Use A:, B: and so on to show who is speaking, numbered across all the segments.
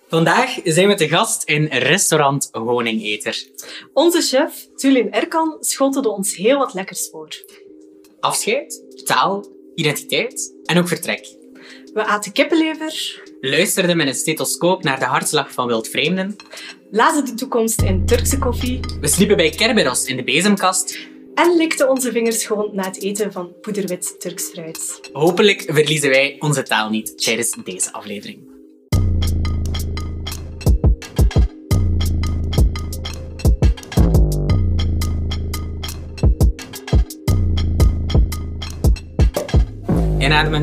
A: Vandaag zijn we te gast in restaurant Honingeter.
B: Onze chef, Tulin Erkan, schotelde ons heel wat lekkers voor.
A: Afscheid, taal, identiteit en ook vertrek.
B: We aten kippenlever,
A: Luisterden met een stethoscoop naar de hartslag van wildvreemden.
B: lazen de toekomst in Turkse koffie
A: We sliepen bij Kerberos in de bezemkast.
B: en likten onze vingers schoon na het eten van poederwit Turks fruit.
A: Hopelijk verliezen wij onze taal niet tijdens deze aflevering. Inademen.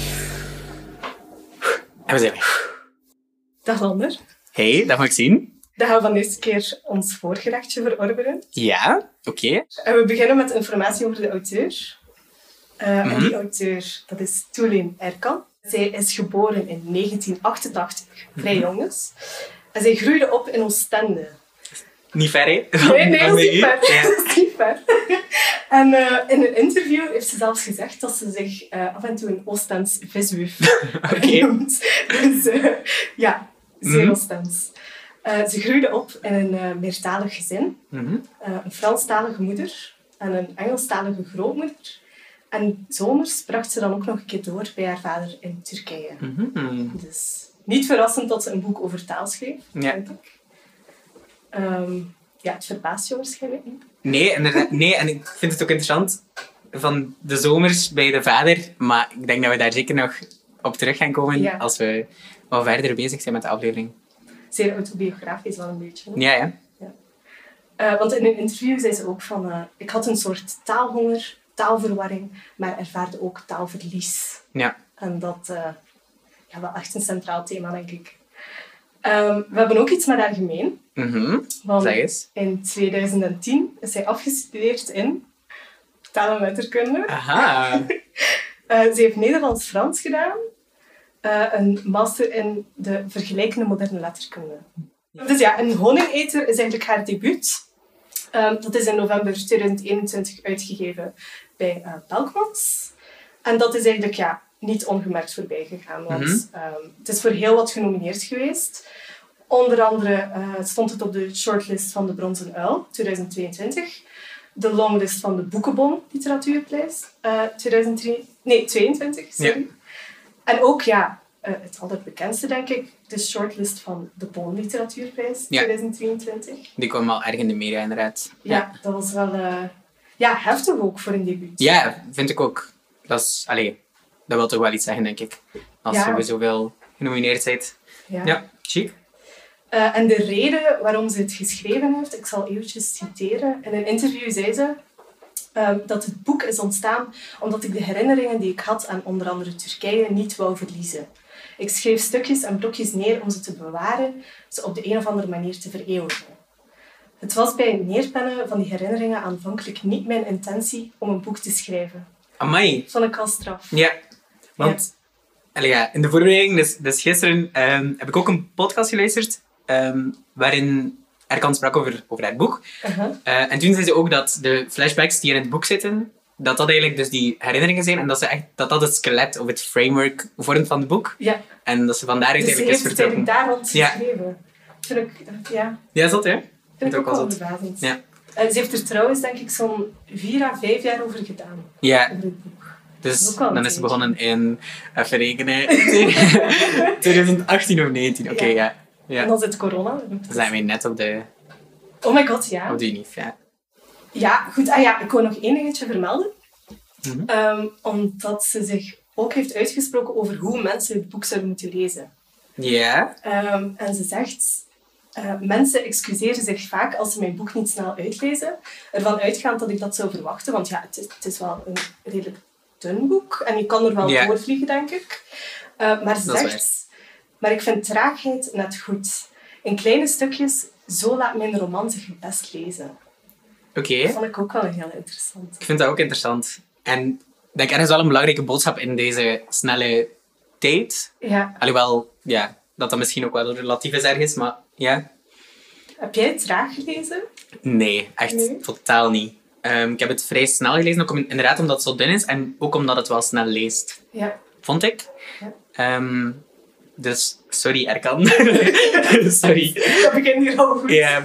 A: En we zijn weg.
B: Dag Lander.
A: Hey, dat mag ik zien.
B: Dan gaan we van deze keer ons voorgerechtje verorberen.
A: Ja, oké.
B: En we beginnen met informatie over de auteur. En die auteur, dat is Tulin Erkan. Zij is geboren in 1988, vrij jong dus. En zij groeide op in Oostende.
A: Niet ver, hè?
B: Nee, dat is niet ver.
A: Ja.
B: Dat is niet ver. En in een interview heeft ze zelfs gezegd dat ze zich af en toe een Oostends viswuf noemt. Dus ja, zeer Oostends. Ze groeide op in een meertalig gezin. Een Franstalige moeder en een Engelstalige grootmoeder. En zomers bracht ze dan ook nog een keer door bij haar vader in Turkije. Dus niet verrassend dat ze een boek over taal schreef, denk ik. Ja, het verbaast je waarschijnlijk niet.
A: Nee, inderdaad. Nee, en ik vind het ook interessant van de zomers bij de vader. Maar ik denk dat we daar zeker nog op terug gaan komen als we wat verder bezig zijn met de aflevering.
B: Zeer autobiografisch wel een beetje.
A: Ja.
B: Want in een interview zei ze ook van... ik had een soort taalhonger, taalverwarring, maar ervaarde ook taalverlies.
A: Ja.
B: En dat wel echt een centraal thema, denk ik. We hebben ook iets met haar gemeen. Want
A: Zeg eens.
B: in 2010 is zij afgestudeerd in taal- en letterkunde.
A: Aha.
B: Ze heeft Nederlands-Frans gedaan. Een master in de vergelijkende moderne letterkunde. Dus ja, een Honingeter is eigenlijk haar debuut. Dat is in november 2021 uitgegeven bij Pelkmans. En dat is eigenlijk niet ongemerkt voorbij gegaan. Want het is voor heel wat genomineerd geweest. Onder andere stond het op de shortlist van de Bronzen Uil 2022. De longlist van de Boekenbon Literatuurprijs 2022. Sorry.
A: Ja.
B: En ook, het altijd bekendste, denk ik, de shortlist van de Boon Literatuurprijs 2023.
A: Die kwam al erg in de media, inderdaad.
B: Ja, dat was wel heftig ook voor een debuut.
A: Ja, vind ik ook. Dat wil toch wel iets zeggen, denk ik. Als je zoveel genomineerd bent. Ja, chic.
B: En de reden waarom ze het geschreven heeft, ik zal eventjes citeren. In een interview zei ze dat het boek is ontstaan omdat ik de herinneringen die ik had aan onder andere Turkije niet wou verliezen. Ik schreef stukjes en blokjes neer om ze te bewaren, ze op de een of andere manier te vereeuwigen. Het was bij het neerpennen van die herinneringen aanvankelijk niet mijn intentie om een boek te schrijven.
A: Amai.
B: Vond ik al straf.
A: Ja, want in de voorbereiding, dus gisteren, heb ik ook een podcast geluisterd waarin Erkan sprak over haar boek. En toen zei ze ook dat de flashbacks die in het boek zitten, dat eigenlijk dus die herinneringen zijn en dat het skelet of het framework vormt van het boek.
B: Ja.
A: En dat ze van daaruit
B: Dus ze
A: eigenlijk is
B: heeft
A: vertrokken.
B: daar rond geschreven.
A: Ja, is dat, hè?
B: Vind ik ook wel
A: zot.
B: verbazend.
A: Ja.
B: Ze heeft er trouwens, denk ik, zo'n 4 à 5 jaar over gedaan.
A: Ja.
B: Over het boek.
A: Dus
B: ook wel een
A: dan is ze
B: tijdje.
A: begonnen in, even rekenen, 2018 of 19. Oké, ja.
B: En dan zit corona.
A: Dan zijn we net op de
B: Oh my god, ja.
A: UNIF, ja.
B: Ja, goed. Ik wou nog één dingetje vermelden. Omdat ze zich ook heeft uitgesproken over hoe mensen het boek zouden moeten lezen.
A: Ja.
B: En ze zegt... mensen excuseren zich vaak als ze mijn boek niet snel uitlezen. Ervan uitgaand dat ik dat zou verwachten. Want het is wel een redelijk dun boek. En je kan er wel doorvliegen, denk ik. Maar ze zegt... Maar ik vind traagheid net goed. In kleine stukjes, zo laat mijn roman zich het best lezen.
A: Oké.
B: Dat vond ik ook wel heel interessant.
A: Ik vind dat ook interessant. En ik denk, er is wel een belangrijke boodschap in deze snelle tijd.
B: Ja.
A: Alhoewel, dat misschien ook wel relatief is ergens, maar ja.
B: Heb jij het traag gelezen?
A: Nee, echt totaal niet. Ik heb het vrij snel gelezen, ook inderdaad omdat het zo dun is en ook omdat het wel snel leest.
B: Ja.
A: Vond ik.
B: Ja.
A: Dus, sorry Erkan. Sorry.
B: Dat begint hier al goed.
A: Ja.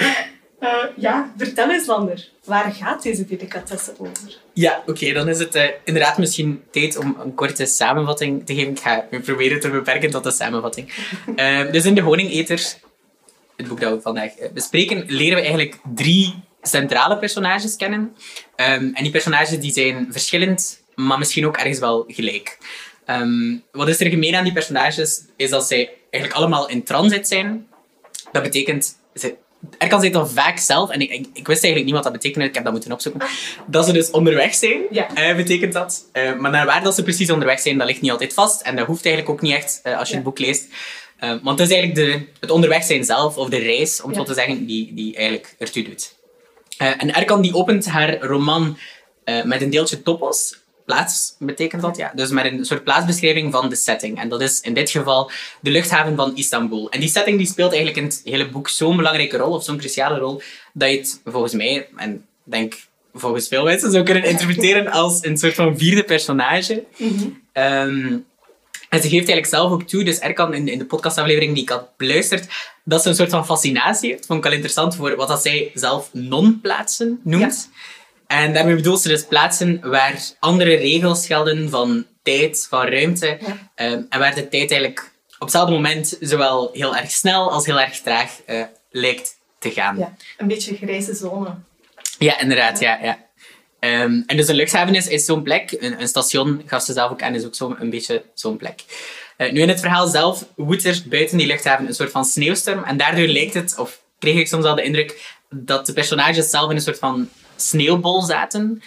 B: Ja, vertel eens, Lander. Waar gaat deze delicatesse over?
A: Ja, oké, dan is het inderdaad misschien tijd om een korte samenvatting te geven. Ik ga me proberen te beperken tot de samenvatting. Dus in De Honingeter, het boek dat we vandaag bespreken, leren we eigenlijk 3 centrale personages kennen. En die personages die zijn verschillend, maar misschien ook ergens wel gelijk. Wat is er gemeen aan die personages? Is dat zij eigenlijk allemaal in transit zijn. Dat betekent... Erkan zei het al vaak zelf, en ik wist eigenlijk niet wat dat betekende, ik heb dat moeten opzoeken. Dat ze dus onderweg zijn, betekent dat. Maar naar waar dat ze precies onderweg zijn, dat ligt niet altijd vast. En dat hoeft eigenlijk ook niet echt als je het boek leest. Want het is eigenlijk het onderweg zijn zelf, of de reis, om het zo te zeggen, die eigenlijk ertoe doet. En Erkan die opent haar roman met een deeltje topos. Plaats betekent dat, ja. Dus met een soort plaatsbeschrijving van de setting. En dat is in dit geval de luchthaven van Istanbul. En die setting die speelt eigenlijk in het hele boek zo'n belangrijke rol, of zo'n cruciale rol, dat je het volgens mij, en ik denk volgens veel mensen, zou kunnen interpreteren als een soort van 4e personage. En ze geeft eigenlijk zelf ook toe, dus Erkan in de podcastaflevering die ik had beluisterd, dat ze een soort van fascinatie heeft. Vond ik al interessant voor wat dat zij zelf non-plaatsen noemt. Ja. En daarmee bedoelt ze dus plaatsen waar andere regels gelden van tijd, van ruimte. Ja. En waar de tijd eigenlijk op hetzelfde moment zowel heel erg snel als heel erg traag lijkt te gaan.
B: Ja, een beetje grijze zone.
A: Ja, inderdaad. Ja. En dus een luchthaven is zo'n plek. Een station, gaf ze zelf ook aan, is ook een beetje zo'n plek. Nu in het verhaal zelf woedt er buiten die luchthaven een soort van sneeuwstorm. En daardoor lijkt het, of kreeg ik soms al de indruk, dat de personages zelf in een soort van sneeuwbol zaten.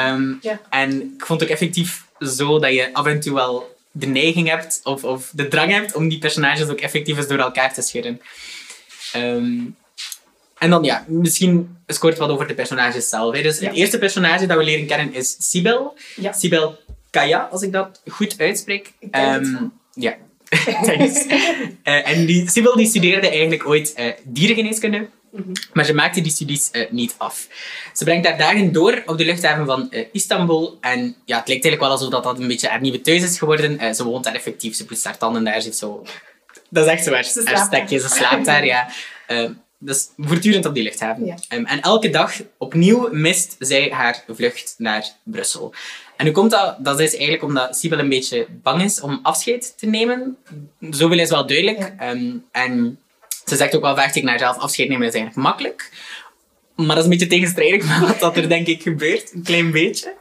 A: En ik vond het ook effectief zo dat je af en toe wel de neiging hebt of de drang hebt om die personages ook effectief eens door elkaar te schudden. En dan misschien eens kort wat over de personages zelf. Hè. Dus het eerste personage dat we leren kennen is Sibel. Ja. Sibel Kaya, als ik dat goed uitspreek. Ja, thanks. En Sibel die studeerde eigenlijk ooit dierengeneeskunde. Maar ze maakte die studies niet af. Ze brengt haar dagen door op de luchthaven van Istanbul. En ja, het lijkt eigenlijk wel alsof dat een beetje haar nieuwe thuis is geworden. Ze woont daar effectief, ze poetst haar tanden daar. Ze heeft zo... Dat is echt zo haar stekje, ze slaapt daar. Ja. Dus voortdurend op die luchthaven. Ja. En elke dag opnieuw mist zij haar vlucht naar Brussel. En hoe komt dat? Dat is eigenlijk omdat Sibel een beetje bang is om afscheid te nemen. Zoveel is wel duidelijk. Ja. En ze zegt ook wel vaak tegen haarzelf, afscheid nemen is eigenlijk makkelijk. Maar dat is een beetje tegenstrijdig met wat er denk ik gebeurt. Een klein beetje.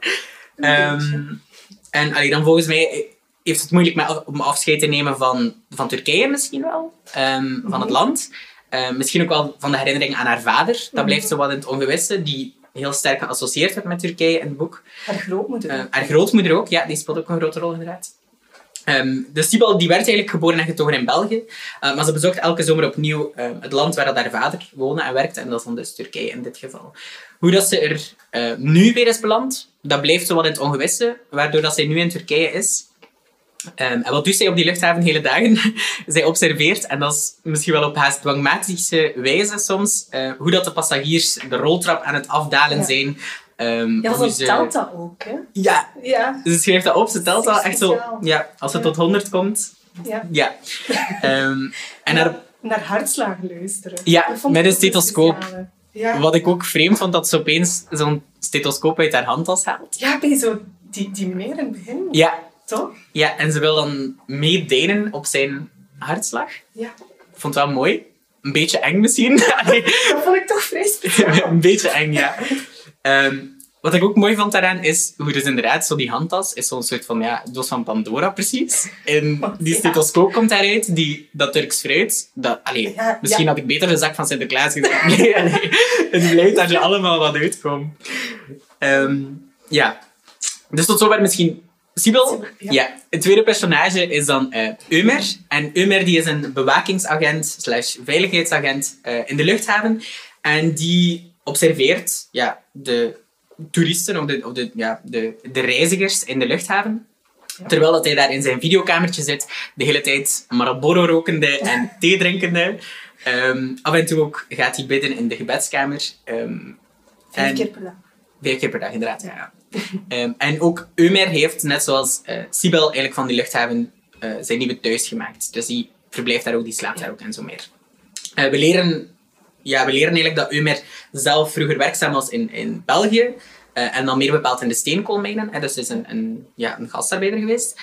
A: En dan volgens mij heeft het moeilijk om afscheid te nemen van Turkije misschien wel. Van het land. Misschien ook wel van de herinnering aan haar vader. Dat blijft zo wat in het ongewisse. Die heel sterk geassocieerd wordt met Turkije in het boek.
B: Haar grootmoeder ook.
A: Haar grootmoeder ook, ja. Die speelt ook een grote rol inderdaad. Dus Sibel die werd eigenlijk geboren en getogen in België. Maar ze bezocht elke zomer opnieuw het land waar haar vader woonde en werkte. En dat is dan dus Turkije in dit geval. Hoe dat ze er nu weer is beland, dat blijft zo wat in het ongewisse. Waardoor dat zij nu in Turkije is. En wat doet zij op die luchthaven hele dagen? Zij observeert, en dat is misschien wel op haast dwangmatische wijze soms, hoe dat de passagiers de roltrap aan het afdalen zijn.
B: Ze telt dat ook, hè?
A: Ja. Ze schrijft dat op, ze telt dat echt zo. Ja, als ze tot 100 komt. Ja. En
B: naar hartslagen luisteren.
A: Ja, met een stethoscoop. Ja. Wat ik ook vreemd vond, dat ze opeens zo'n stethoscoop uit haar handtas haalt.
B: Ja, bij zo die meneer in het begin.
A: Ja.
B: Toch?
A: Ja, en ze wil dan meedijnen op zijn hartslag.
B: Ja.
A: Ik vond het wel mooi. Een beetje eng misschien.
B: Dat vond ik toch vrij speciaal.
A: Een beetje eng, ja. Wat ik ook mooi vond daaraan is hoe dus inderdaad zo die handtas is zo'n soort van doos van Pandora precies. En die stethoscoop komt daaruit, dat Turks fruit. Misschien had ik beter de zak van Sinterklaas gezegd. Nee, het blijkt dat je allemaal wat uitkomt. Dus tot zover misschien Sibel. Ja. Het tweede personage is dan Ömer. En Ömer die is een bewakingsagent / veiligheidsagent in de luchthaven. En die observeert de toeristen of de reizigers in de luchthaven. Ja. Terwijl dat hij daar in zijn videokamertje zit, de hele tijd Marlboro rokende en thee drinkende. Af en toe ook gaat hij bidden in de gebedskamer.
B: 5 keer per dag.
A: 5 keer per dag, inderdaad. Ja. En ook Ömer heeft, net zoals Sibel, eigenlijk van die luchthaven zijn nieuwe thuis gemaakt. Dus die verblijft daar ook, die slaapt daar ook en zo meer. We leren eigenlijk dat Umer zelf vroeger werkzaam was in België. En dan meer bepaald in de steenkoolmijnen. Dus is een gastarbeider geweest.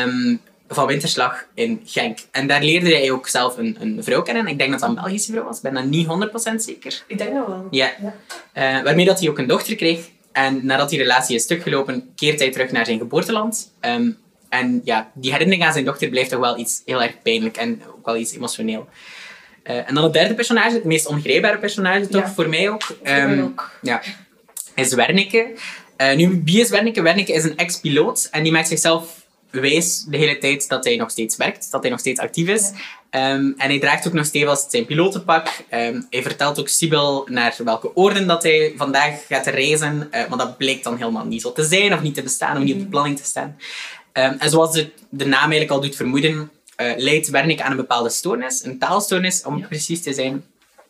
A: Van Winterslag in Genk. En daar leerde hij ook zelf een vrouw kennen. Ik denk dat dat een Belgische vrouw was. Ik ben dat niet 100% zeker.
B: Ik denk dat wel.
A: Ja. Waarmee dat hij ook een dochter kreeg. En nadat die relatie is stuk gelopen, keert hij terug naar zijn geboorteland. En ja, die herinnering aan zijn dochter blijft toch wel iets heel erg pijnlijk. En ook wel iets emotioneel. En dan het derde personage, het meest ongrijpbare personage toch, voor mij ook.
B: Voor mij ook.
A: Ja, is Wernicke. Nu, wie is Wernicke? Wernicke is een ex-piloot. En die maakt zichzelf wijs de hele tijd dat hij nog steeds werkt, dat hij nog steeds actief is. Ja. En hij draagt ook nog steeds zijn pilotenpak. Hij vertelt ook Sybil naar welke oorden dat hij vandaag gaat reizen. Maar dat blijkt dan helemaal niet zo te zijn, of niet te bestaan, of niet op de planning te staan. En zoals de naam eigenlijk al doet vermoeden, leidt Wernicke aan een bepaalde stoornis, een taalstoornis om precies te zijn.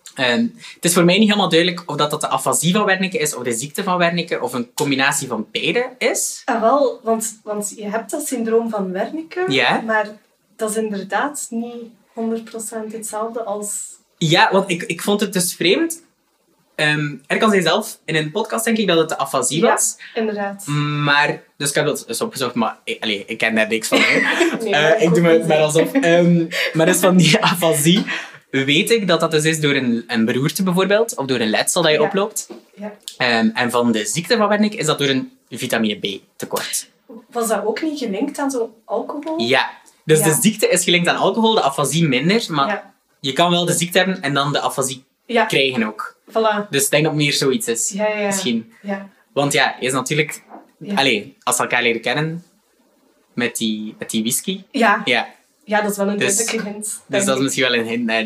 A: Het is voor mij niet helemaal duidelijk of dat de afasie van Wernicke is, of de ziekte van Wernicke, of een combinatie van beide is.
B: Ah, wel, want je hebt dat syndroom van Wernicke,
A: ja?
B: Maar dat is inderdaad niet 100% hetzelfde als...
A: Ja, want ik vond het dus vreemd. Erkan zei zelf in een podcast, denk ik, dat het de afasie was.
B: Ja, inderdaad.
A: Maar, dus ik heb dat eens opgezocht, maar ik ken daar niks van.
B: Nee,
A: ik doe het maar alsof. Maar dus van die afasie weet ik dat dat dus is door een beroerte bijvoorbeeld, of door een letsel dat je oploopt.
B: Ja.
A: En van de ziekte van Wernicke is dat door een vitamine B tekort.
B: Was dat ook niet gelinkt aan zo'n alcohol?
A: Ja, dus de ziekte is gelinkt aan alcohol, de afasie minder, maar je kan wel de ziekte hebben en dan de afasie krijgen ook.
B: Voilà.
A: Dus ik denk dat het meer zoiets is,
B: ja.
A: misschien.
B: Ja.
A: Want ja, hij is natuurlijk... als ze elkaar leren kennen met die whisky.
B: Ja, dat is wel een duidelijke hint.
A: Dus dat is misschien wel een hint naar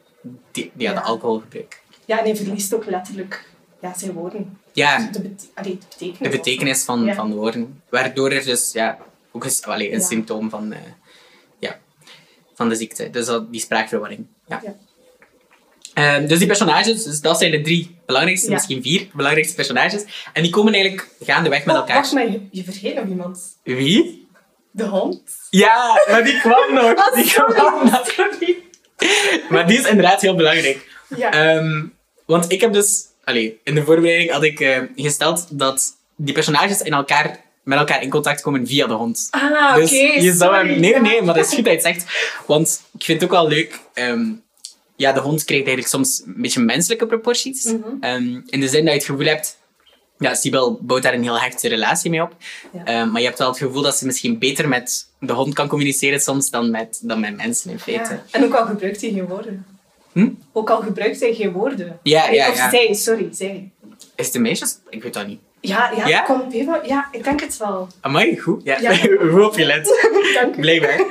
A: de alcoholgebruik.
B: Ja, en hij verliest ook letterlijk zijn woorden.
A: Ja,
B: de betekenis.
A: Van woorden. Waardoor er dus ook een symptoom van de ziekte. Dus die spraakverwarring. Ja. Dus die personages, dus dat zijn de 3 belangrijkste, misschien 4 belangrijkste personages. En die komen eigenlijk gaandeweg met elkaar.
B: Wacht maar, je vergeet nog iemand.
A: Wie?
B: De hond.
A: Ja, maar die kwam nog.
B: Sorry.
A: Maar die is inderdaad heel belangrijk.
B: Ja.
A: Want ik heb dus... in de voorbereiding had ik gesteld dat die personages met elkaar in contact komen via de hond.
B: Ah,
A: dus
B: oké.
A: Je zou hem... Nee, maar dat is goed dat je het zegt. Want ik vind het ook wel leuk... de hond krijgt eigenlijk soms een beetje menselijke proporties. In de zin dat je het gevoel hebt... Ja, Sybil bouwt daar een heel hechte relatie mee op. Ja. Maar je hebt wel het gevoel dat ze misschien beter met de hond kan communiceren soms dan met mensen in feite.
B: Ja. En ook al gebruikt hij geen woorden. Ook al gebruikt hij geen woorden. Zij.
A: Is het een meisjes? Ik weet dat niet.
B: Ja? Kom even. Ja, ik denk het wel.
A: Amai, goed. Ja. Goed opgelet.
B: Dank u.
A: Blijkbaar.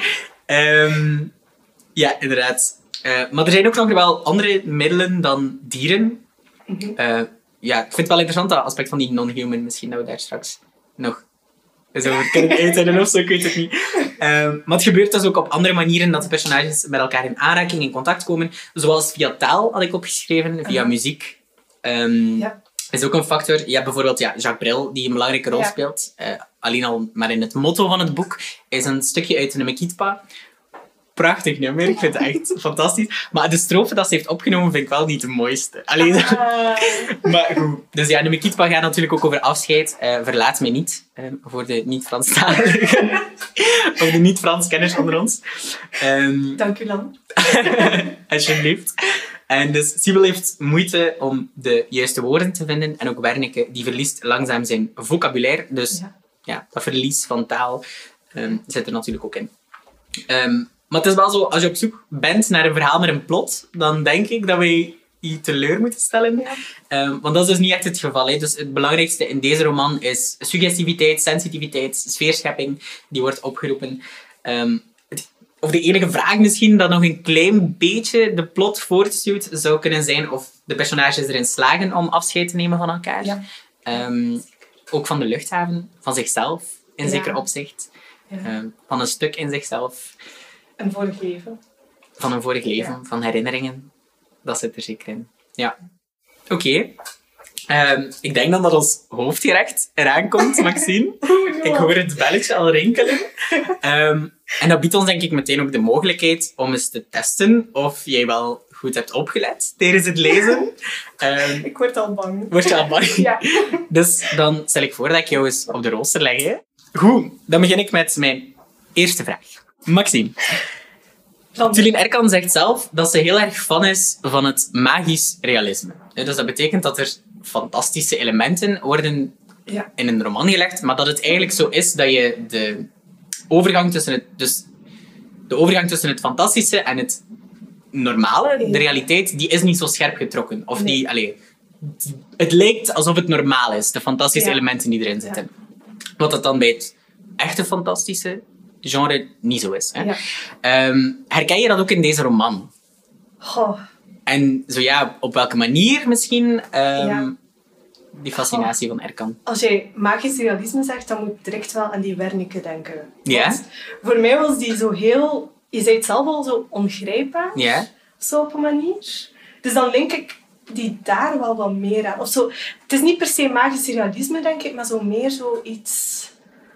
A: Ja, inderdaad. Maar er zijn ook nog wel andere middelen dan dieren. Ik vind het wel interessant, dat aspect van die non-human. Misschien dat we daar straks nog eens over kunnen uitweiden of zo, ik weet het niet. Maar het gebeurt dus ook op andere manieren dat de personages met elkaar in aanraking, in contact komen. Zoals via taal, had ik opgeschreven, via muziek. Is ook een factor. Je hebt bijvoorbeeld Jacques Brel, die een belangrijke rol speelt. Alleen al maar in het motto van het boek is een stukje uit de Mekitpa. Prachtig nummer, ik vind het echt fantastisch. Maar de strofe dat ze heeft opgenomen vind ik wel niet de mooiste. Maar goed. Dus de Mekitpa gaat natuurlijk ook over afscheid. Verlaat mij niet, voor de niet-Franstaligen. Of de niet-Frans-kenners onder ons.
B: Dank u wel.
A: Alsjeblieft. En dus Sybil heeft moeite om de juiste woorden te vinden. En ook Wernicke, die verliest langzaam zijn vocabulaire. Dus dat verlies van taal zit er natuurlijk ook in. Maar het is wel zo, als je op zoek bent naar een verhaal met een plot, dan denk ik dat we je teleur moeten stellen. Want dat is dus niet echt het geval. Hè. Dus het belangrijkste in deze roman is suggestiviteit, sensitiviteit, sfeerschepping. Die wordt opgeroepen. Of de enige vraag misschien dat nog een klein beetje de plot voortstuwt, zou kunnen zijn of de personages erin slagen om afscheid te nemen van elkaar.
B: Ja.
A: Ook van de luchthaven, van zichzelf in zeker opzicht. Van een stuk in zichzelf.
B: Een vorig leven.
A: Van een vorig leven, van herinneringen. Dat zit er zeker in. Ja. Oké. Ik denk dan dat ons hoofdgerecht eraan komt, Maxine. Ik hoor het belletje al rinkelen. En dat biedt ons denk ik meteen ook de mogelijkheid om eens te testen of jij wel goed hebt opgelet tijdens het lezen.
B: Ik word al bang.
A: Word je al bang?
B: Ja.
A: Dus dan stel ik voor dat ik jou eens op de rooster leg. Hè. Goed, dan begin ik met mijn eerste vraag. Maxime. Tulien Erkan zegt zelf dat ze heel erg fan is van het magisch realisme. Dus dat betekent dat er fantastische elementen worden in een roman gelegd, maar dat het eigenlijk zo is dat je de overgang tussen het fantastische en het normale, de realiteit, die is niet zo scherp getrokken. Of het lijkt alsof het normaal is, de fantastische elementen die erin zitten. Wat dat dan bij het echte fantastische genre niet zo is. Hè? Herken je dat ook in deze roman?
B: Goh.
A: En zo ja, op welke manier misschien die fascinatie van Erkan?
B: Als jij magisch realisme zegt, dan moet ik direct wel aan die Wernicke denken.
A: Ja?
B: Want voor mij was die zo heel... Je zei het zelf al, zo ongrijpbaar.
A: Ja?
B: Zo op een manier. Dus dan link ik die daar wel wat meer aan. Of zo, het is niet per se magisch realisme, denk ik, maar zo meer zo iets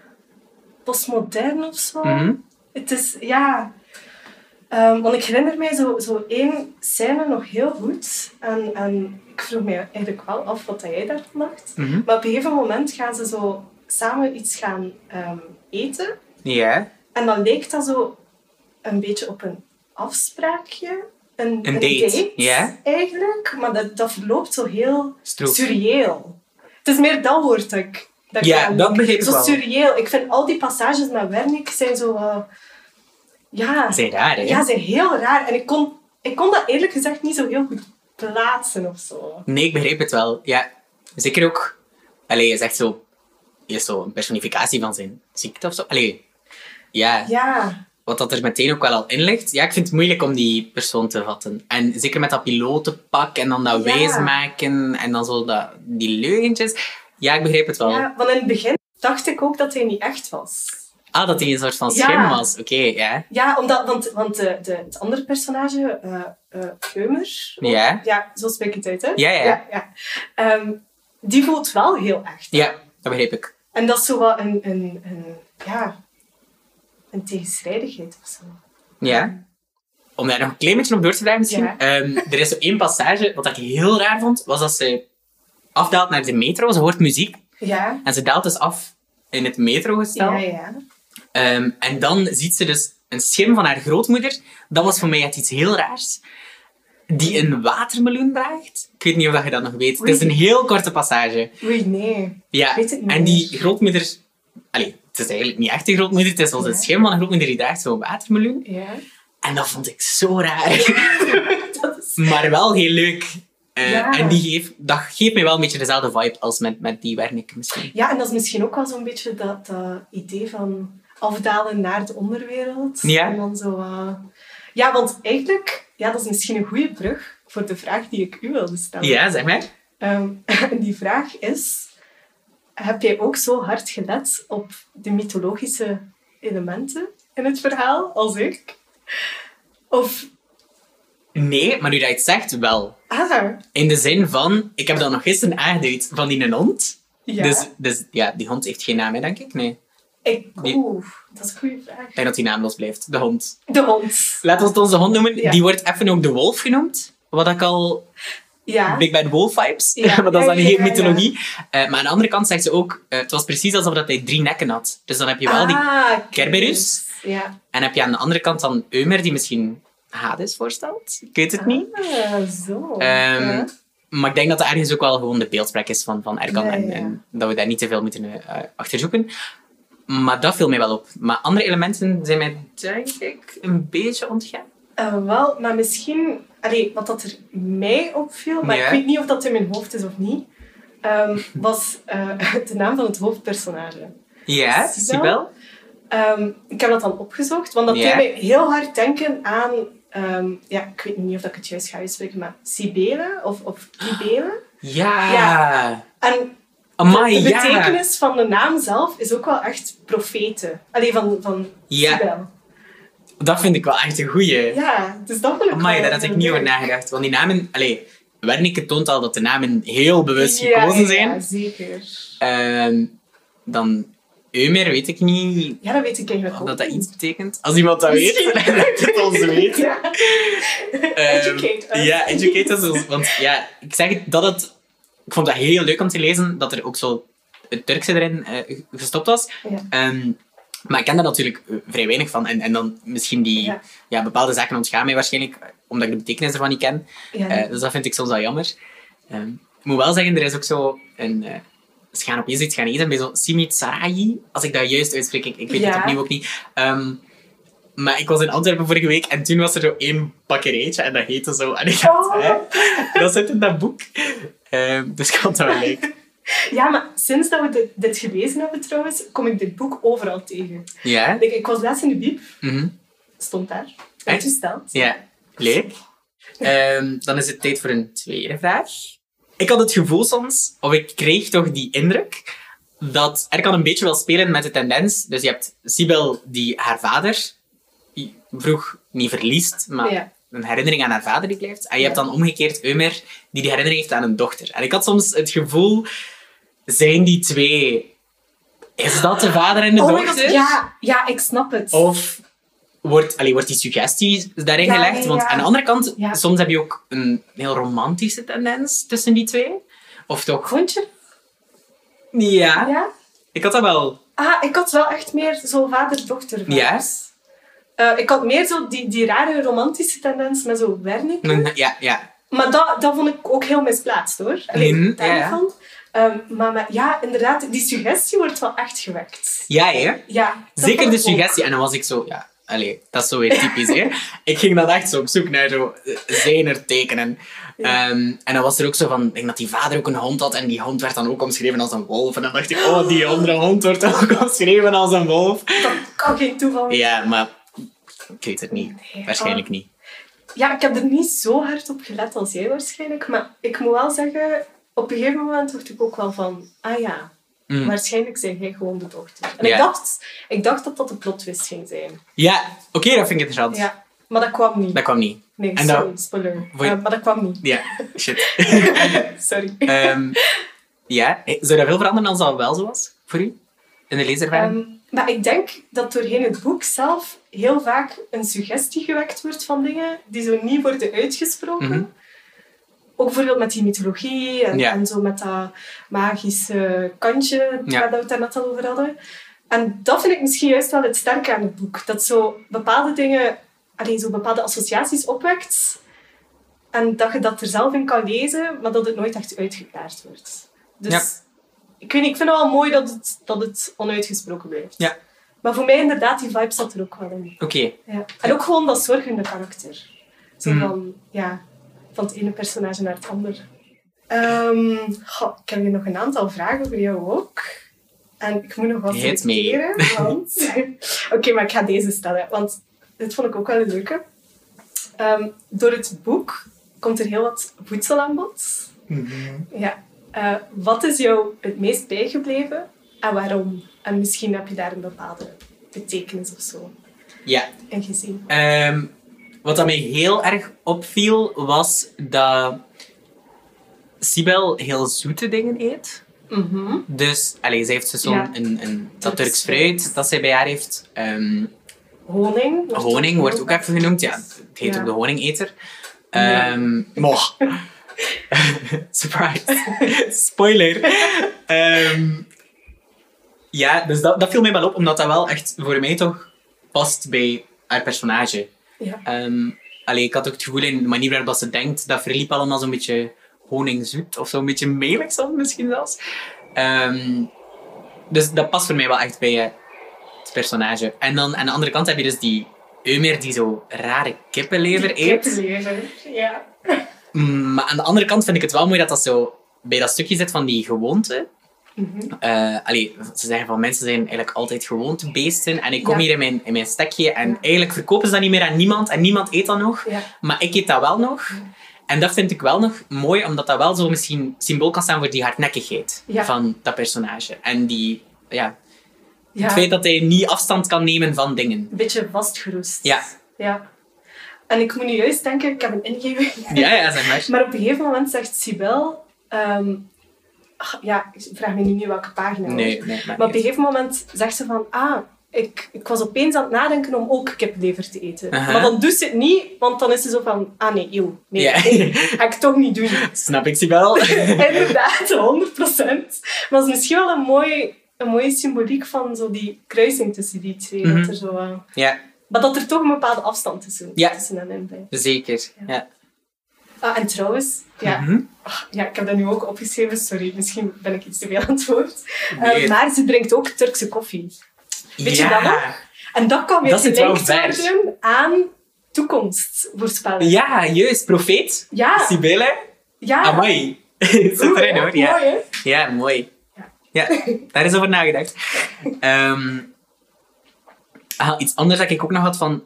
B: postmodern of zo.
A: Mm-hmm.
B: Het is, ja... want ik herinner mij zo één scène nog heel goed. En ik vroeg me eigenlijk wel af wat jij daarvan dacht.
A: Mm-hmm.
B: Maar op een gegeven moment gaan ze zo samen iets gaan eten.
A: Ja.
B: En dan leek dat zo een beetje op een afspraakje. Een date, eigenlijk. Maar dat verloopt zo heel surreëel. Het is meer dat woord dat ik
A: dat begreep ik
B: zo
A: wel.
B: surreëel. Ik vind al die passages met Wernicke zijn zo...
A: zijn raar, hè?
B: Ja, zijn heel raar. En ik kon dat eerlijk gezegd niet zo heel goed plaatsen of zo.
A: Nee, ik begreep het wel. Ja, zeker ook... Allee, je zegt zo... Je is zo een personificatie van zijn ziekte of zo. Allee, ja. Wat dat er meteen ook wel al in ligt. Ja, ik vind het moeilijk om die persoon te vatten. En zeker met dat pilotenpak en dan dat wijsmaken en dan zo die leugentjes. Ja, ik begreep het wel.
B: Ja, want in het begin dacht ik ook dat hij niet echt was.
A: Ah, dat hij een soort van schim was. Oké, ja.
B: Ja, want het andere personage, Eumer...
A: Ja,
B: zo spreek ik het uit, hè?
A: Ja.
B: Die voelt wel heel echt.
A: Ja, dat begreep ik.
B: En dat is zo wat een tegenstrijdigheid of zo.
A: Ja. Om daar nog een klein beetje op door te blijven misschien.
B: Ja.
A: Er is zo één passage, wat ik heel raar vond, was dat ze afdaalt naar de metro. Ze hoort muziek.
B: Ja.
A: En ze daalt dus af in het metrogestel.
B: Ja.
A: En dan ziet ze dus een schim van haar grootmoeder. Dat was voor mij echt iets heel raars. Die een watermeloen draagt. Ik weet niet of je dat nog weet. Het is een heel korte passage.
B: Oei, nee.
A: Ja.
B: Ik weet het niet
A: en die grootmoeder... Allee, het is eigenlijk niet echt een grootmoeder. Het is wel een schim van een grootmoeder die draagt zo'n watermeloen.
B: Ja.
A: En dat vond ik zo raar. Maar wel heel leuk. En dat geeft mij wel een beetje dezelfde vibe als met die Wernicke misschien.
B: Ja, en dat is misschien ook wel zo'n beetje dat idee van afdalen naar de onderwereld.
A: Ja.
B: En dan zo... Ja, want eigenlijk... Ja, dat is misschien een goede brug voor de vraag die ik u wilde stellen.
A: Ja, zeg maar.
B: Die vraag is... Heb jij ook zo hard gelet op de mythologische elementen in het verhaal als ik? Of...
A: Nee, maar nu dat je het zegt, wel. In de zin van... Ik heb dat nog gisteren aangeduid van die hond.
B: Ja.
A: Dus ja, die hond heeft geen naam, hè, denk ik. Nee.
B: Dat is een goede vraag.
A: Ik denk dat die naamloos blijft. De hond.
B: De hond.
A: Laten we het onze hond noemen.
B: Ja.
A: Die wordt even ook de wolf genoemd. Wat ik al... Big Bad Wolf vibes.
B: Ja.
A: Maar dat is dan geen mythologie. Maar aan de andere kant zegt ze ook... het was precies alsof dat hij 3 nekken had. Dus dan heb je wel die Kerberus.
B: Ja.
A: En heb je aan de andere kant dan Eumer, die misschien Hades voorstelt. Ik weet het niet.
B: Zo.
A: Maar ik denk dat dat ergens ook wel gewoon de beeldspraak is van Erkan.
B: Ja.
A: En dat we daar niet te veel moeten achterzoeken. Maar dat viel mij wel op. Maar andere elementen zijn mij, denk ik, een beetje ontgaan.
B: Wel, maar misschien... wat dat er mij opviel, maar ik weet niet of dat in mijn hoofd is of niet, was de naam van het hoofdpersonage.
A: Ja, Sibel.
B: Ik heb dat dan opgezocht, want dat deed mij heel hard denken aan... ik weet niet of ik het juist ga uitspreken, maar Cybele of Cybele.
A: Ja.
B: En
A: Amai,
B: de betekenis van de naam zelf is ook wel echt profete. Van Cybele.
A: Dat vind ik wel echt een goeie.
B: Ja, dus dat wil ik
A: Amai, daar had ik niet over nagedacht. Want die namen... Wernicke toont al dat de namen heel bewust gekozen zijn.
B: Ja, zeker.
A: Dan Eumer, weet ik niet
B: Ja, dat weet ik eigenlijk ook
A: dat dat
B: niet.
A: iets betekent. Als iemand dat weet, dan laat het ons weten.
B: Ja. Educate us.
A: Ja, educate us. Want ja, ik zeg het, ik vond dat heel leuk om te lezen, dat er ook zo het Turkse erin gestopt was.
B: Ja.
A: Maar ik ken daar natuurlijk vrij weinig van. En dan misschien die bepaalde zaken ontgaan mij waarschijnlijk, omdat ik de betekenis ervan niet ken.
B: Ja.
A: Dus dat vind ik soms wel jammer. Ik moet wel zeggen, er is ook zo een... ze gaan opeens iets gaan eten bij zo Simit Sarayi, als ik dat juist uitspreek. Ik weet het opnieuw ook niet. Maar ik was in Antwerpen vorige week en toen was er zo één bakkerijtje en dat heette zo. En ik dacht, dat zit in dat boek. Dus ik vond dat wel leuk.
B: Ja, maar sinds dat we dit gelezen hebben trouwens, kom ik dit boek overal tegen.
A: Ja?
B: Ik was laatst in de bieb.
A: Mm-hmm.
B: Stond daar.
A: Echt?
B: Uitgesteld.
A: Ja, leuk. Dan is het tijd voor een tweede vraag. Ik had het gevoel soms, of ik kreeg toch die indruk, dat er kan een beetje wel spelen met de tendens. Dus je hebt Sibel die haar vader vroeg niet verliest, maar een herinnering aan haar vader die blijft. En je hebt dan omgekeerd Eumer die herinnering heeft aan een dochter. En ik had soms het gevoel, zijn die twee... Is dat de vader en de dochter?
B: Ja, ik snap het.
A: Of wordt die suggestie daarin gelegd? Want aan de andere kant, soms heb je ook een heel romantische tendens tussen die twee. Of toch?
B: Vond je?
A: Ja. Ik had dat wel.
B: Ik had wel echt meer zo vader-dochter vibes.
A: Ja?
B: Ik had meer zo die rare romantische tendens met zo Wernicke.
A: Ja.
B: Maar dat vond ik ook heel misplaatst, hoor. Daarvan. Maar inderdaad, die suggestie wordt wel echt gewekt.
A: Ja, hè?
B: Ja.
A: Zeker de suggestie. En dan was ik zo... Ja, dat is zo weer typisch, hè. Ik ging dan echt zo op zoek naar zo tekenen. Ja. En dan was er ook zo van... Ik denk dat die vader ook een hond had. En die hond werd dan ook omschreven als een wolf. En dan dacht ik... die andere hond wordt ook omschreven als een wolf.
B: Dat kan geen toeval zijn.
A: Ja, maar... Ik weet het niet. Nee, waarschijnlijk niet.
B: Ja, ik heb er niet zo hard op gelet als jij waarschijnlijk. Maar ik moet wel zeggen... Op een gegeven moment dacht ik ook wel van... Waarschijnlijk zijn jij gewoon de dochter. En ik dacht dat dat de plot twist ging zijn.
A: Ja, oké, dat vind ik interessant.
B: Ja, maar dat kwam niet.
A: Dat kwam niet.
B: Nee, sorry, spoiler. Maar dat kwam niet.
A: Ja, shit.
B: Sorry.
A: Zou dat veel veranderen als dat wel zo was voor u? In de leeservaring?
B: Maar ik denk dat doorheen het boek zelf heel vaak een suggestie gewekt wordt van dingen die zo niet worden uitgesproken. Mm-hmm. Ook bijvoorbeeld met die mythologie en zo met dat magische kantje waar we het daarnet al over hadden. En dat vind ik misschien juist wel het sterke aan het boek. Dat zo bepaalde dingen, zo bepaalde associaties opwekt. En dat je dat er zelf in kan lezen, maar dat het nooit echt uitgeklaard wordt. Dus ik weet niet, ik vind het wel mooi dat het onuitgesproken blijft.
A: Ja.
B: Maar voor mij inderdaad, die vibe zat er ook wel in.
A: Oké.
B: Ja. En ook gewoon dat zorgende karakter. Zo van het ene personage naar het andere. Ik heb hier nog een aantal vragen voor jou ook. En ik moet nog wat selecteren. Oké, maar ik ga deze stellen. Want dit vond ik ook wel een leuke. Door het boek komt er heel wat voedsel aan bod.
A: Mm-hmm.
B: Ja. Wat is jou het meest bijgebleven? En waarom? En misschien heb je daar een bepaalde betekenis of zo in gezien.
A: Wat mij heel erg opviel, was dat Sibel heel zoete dingen eet.
B: Mm-hmm.
A: Dus, zij heeft zo'n dat Turks fruit dat zij bij haar heeft. Honing wordt ook even genoemd. Ja, het heet ook de honingeter. Surprise. Spoiler. Dus dat viel mij wel op, omdat dat wel echt voor mij toch past bij haar personage. Ja. Ik had ook het gevoel in de manier waarop ze denkt, dat verliep allemaal zo'n beetje honingzoet of zo'n beetje melig soms misschien zelfs. Dus dat past voor mij wel echt bij het personage. En dan aan de andere kant heb je dus die Eumer die zo rare kippenlever eet.
B: Kippenlever, ja.
A: Maar aan de andere kant vind ik het wel mooi dat zo bij dat stukje zit van die gewoonte.
B: Mm-hmm.
A: Ze zeggen van mensen zijn eigenlijk altijd gewoontebeesten en ik kom hier in mijn stekje en eigenlijk verkopen ze dat niet meer aan niemand en niemand eet dat nog, maar ik eet dat wel nog. En dat vind ik wel nog mooi, omdat dat wel zo misschien symbool kan staan voor die hardnekkigheid van dat personage. En die, het feit dat hij niet afstand kan nemen van dingen.
B: Een beetje vastgeroest.
A: Ja.
B: En ik moet nu juist denken, ik heb een ingeving.
A: Ja, zeg maar.
B: Maar op een gegeven moment zegt Sibel... ik vraag me nu niet welke pagina.
A: Nee,
B: maar op een gegeven moment zegt ze van... Ik was opeens aan het nadenken om ook kiplever te eten. Maar dan doet ze het niet, want dan is ze zo van... Nee, ga ik toch niet doen.
A: Snap ik ze wel.
B: Inderdaad, 100%. Maar het is misschien wel een mooie symboliek van zo die kruising tussen die twee. Dat er zo, maar dat er toch een bepaalde afstand tussen hen in blijft.
A: Zeker, ja.
B: En trouwens, ik heb dat nu ook opgeschreven. Sorry, misschien ben ik iets te veel aan het woord. Maar ze drinkt ook Turkse koffie. Weet je dat nog? En dat kan weer gelinkt worden aan toekomstvoorspelling.
A: Ja, juist. Profeet.
B: Ja.
A: Sibelle.
B: Ja.
A: Amai. Zit erin hoor. Ja.
B: Mooi, hè?
A: Ja, mooi. Ja, daar is over nagedacht. Iets anders dat ik ook nog had van...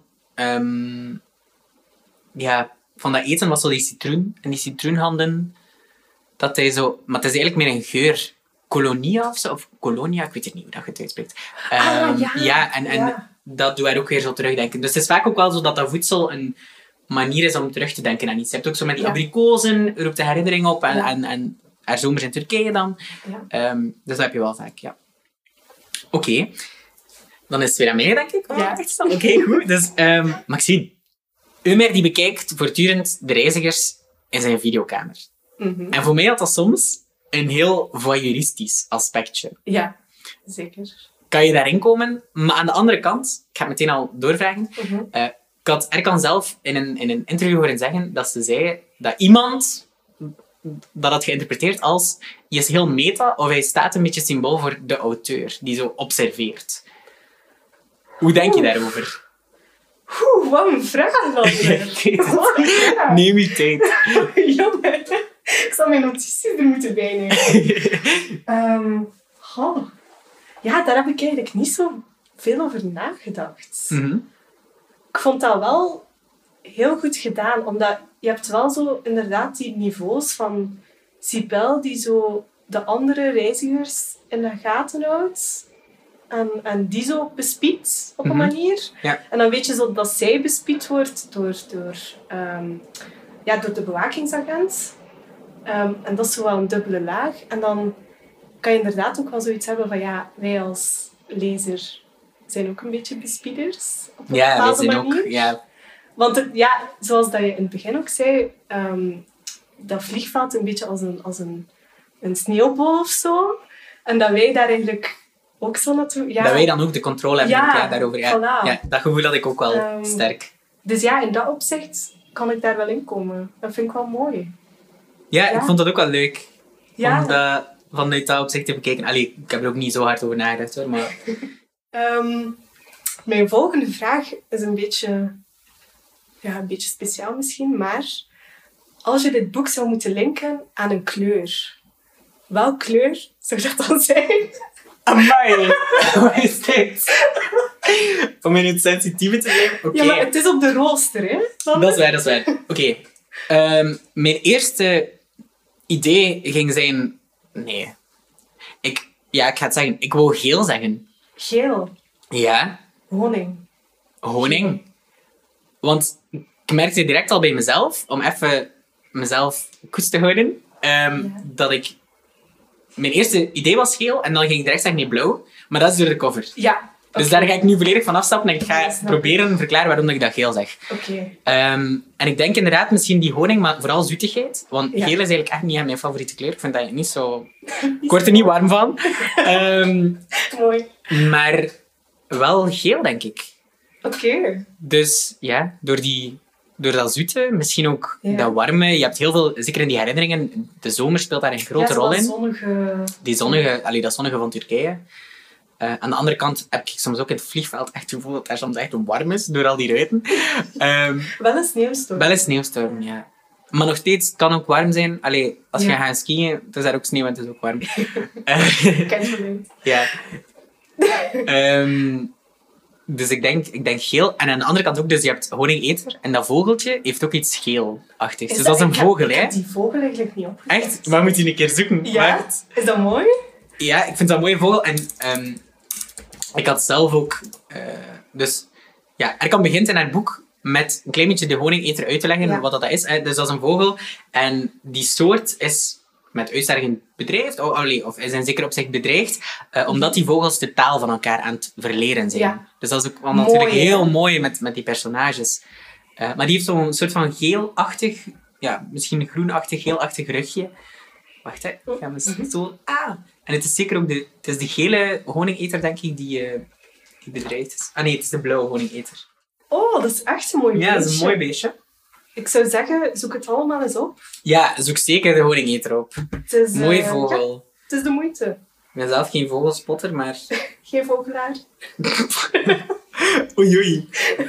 A: van dat eten was zo die citroen. En die citroenhanden... Dat hij zo... Maar het is eigenlijk meer een geur... Colonia of zo? Of Colonia? Ik weet het niet hoe dat je het uitspreekt. En dat doet haar ook weer zo terugdenken. Dus het is vaak ook wel zo dat voedsel een manier is om terug te denken aan iets. Je hebt ook zo met die abrikozen, roept de herinnering op. En haar zomers in Turkije dan. Ja. Dus dat heb je wel vaak, ja. Oké. Dan is het weer aan mij, denk ik. Oké, goed. Dus, Maxine. Umer die bekijkt voortdurend de reizigers in zijn videokamer. En voor mij had dat soms een heel voyeuristisch aspectje.
B: Ja, zeker.
A: Kan je daarin komen? Maar aan de andere kant, ik ga het meteen al doorvragen. Ik had Erkan zelf in een interview horen zeggen dat ze zei dat iemand dat had geïnterpreteerd als je is heel meta of hij staat een beetje symbool voor de auteur die zo observeert. Hoe denk je daarover?
B: Wat een vraag dan.
A: Neem je tijd.
B: Jongen, ik zal mijn notities er moeten bijnemen. Ja, daar heb ik eigenlijk niet zo veel over nagedacht. Ik vond dat wel heel goed gedaan, omdat je hebt wel zo inderdaad die niveaus van Sibel die zo de andere reizigers in de gaten houdt. En die zo bespiedt op een manier.
A: Ja.
B: En dan weet je zo dat zij bespied wordt door de bewakingsagent. En dat is zo wel een dubbele laag. En dan kan je inderdaad ook wel zoiets hebben van wij als lezer zijn ook een beetje bespieders. Op een bepaalde manier.
A: Ook, ja.
B: Want zoals dat je in het begin ook zei, dat vliegveld een beetje als een sneeuwbol of zo. En dat wij daar eigenlijk ook zo naartoe... Ja.
A: Dat wij dan ook de controle hebben daarover. Ja.
B: Voilà.
A: Ja, dat gevoel had ik ook wel sterk.
B: Dus ja, in dat opzicht kan ik daar wel in komen. Dat vind ik wel mooi.
A: Ja, ik vond dat ook wel leuk.
B: Ja.
A: Om dat vanuit dat opzicht te bekijken. Allee, ik heb er ook niet zo hard over nagedacht hoor, maar...
B: Mijn volgende vraag is een beetje speciaal misschien, maar als je dit boek zou moeten linken aan een kleur, welke kleur zou dat dan zijn?
A: Amai, wat is dit? Om in het sensitieve te zijn? Okay.
B: Ja, maar het is op de rooster, hè?
A: Dat is waar. Oké. Mijn eerste idee ging zijn... Nee. Ik ga het zeggen. Ik wou geel zeggen.
B: Geel?
A: Ja.
B: Honing.
A: Want ik merkte direct al bij mezelf, om even mezelf koest te houden, dat ik... Mijn eerste idee was geel en dan ging ik direct zeggen nee, blauw. Maar dat is door de cover.
B: Ja. Okay.
A: Dus daar ga ik nu volledig van afstappen en ik ga proberen verklaren waarom ik dat geel zeg.
B: Oké.
A: En ik denk inderdaad misschien die honing, maar vooral zoetigheid. Want geel is eigenlijk echt niet mijn favoriete kleur. Ik vind dat niet zo... Ik word er niet warm van.
B: Mooi.
A: Maar wel geel, denk ik.
B: Oké.
A: Dus ja, door dat zoete, misschien ook dat warme. Je hebt heel veel, zeker in die herinneringen, de zomer speelt daar een grote rol in. Dat zonnige van Turkije. Aan de andere kant heb ik soms ook in het vliegveld echt het gevoel dat het daar soms echt warm is, door al die ruiten.
B: Wel een sneeuwstorm.
A: Wel een sneeuwstorm, ja. Maar nog steeds, het kan ook warm zijn. Allee, als je gaat skiën, het is daar ook sneeuw en het is ook warm.
B: Kent je
A: ja. Dus ik denk geel. En aan de andere kant ook, dus je hebt honingeter. En dat vogeltje heeft ook iets geelachtigs. Dus dat is een vogel, hè?
B: Ik heb die vogel eigenlijk niet opgezocht.
A: Echt? Maar moet je een keer zoeken.
B: Ja.
A: Wacht.
B: Is dat mooi?
A: Ja, ik vind dat een mooie vogel. En ik had zelf ook... dus ja, Erkan begint in haar boek met een klein beetje de honingeter uit te leggen wat dat is. Dus dat is een vogel. En die soort is met uitsterving bedreigd, of is in zekere opzicht bedreigd, omdat die vogels de taal van elkaar aan het verleren zijn. Ja. Dus dat is ook wel natuurlijk heel mooi met die personages. Maar die heeft zo'n soort van geelachtig, misschien groenachtig, geelachtig rugje. Wacht, hè. Ik ga me zo... En het is zeker ook het is de gele honingeter, denk ik, die bedreigd is. Nee, het is de blauwe honingeter.
B: Oh, dat is echt een mooi beestje.
A: Ja, dat is een mooi beestje.
B: Ik zou zeggen, zoek het allemaal eens op.
A: Ja, zoek zeker de honingeter op. Mooi vogel.
B: Ja, het is de moeite.
A: Ik ben zelf geen vogelspotter, maar...
B: Geen vogelaar.
A: Oei.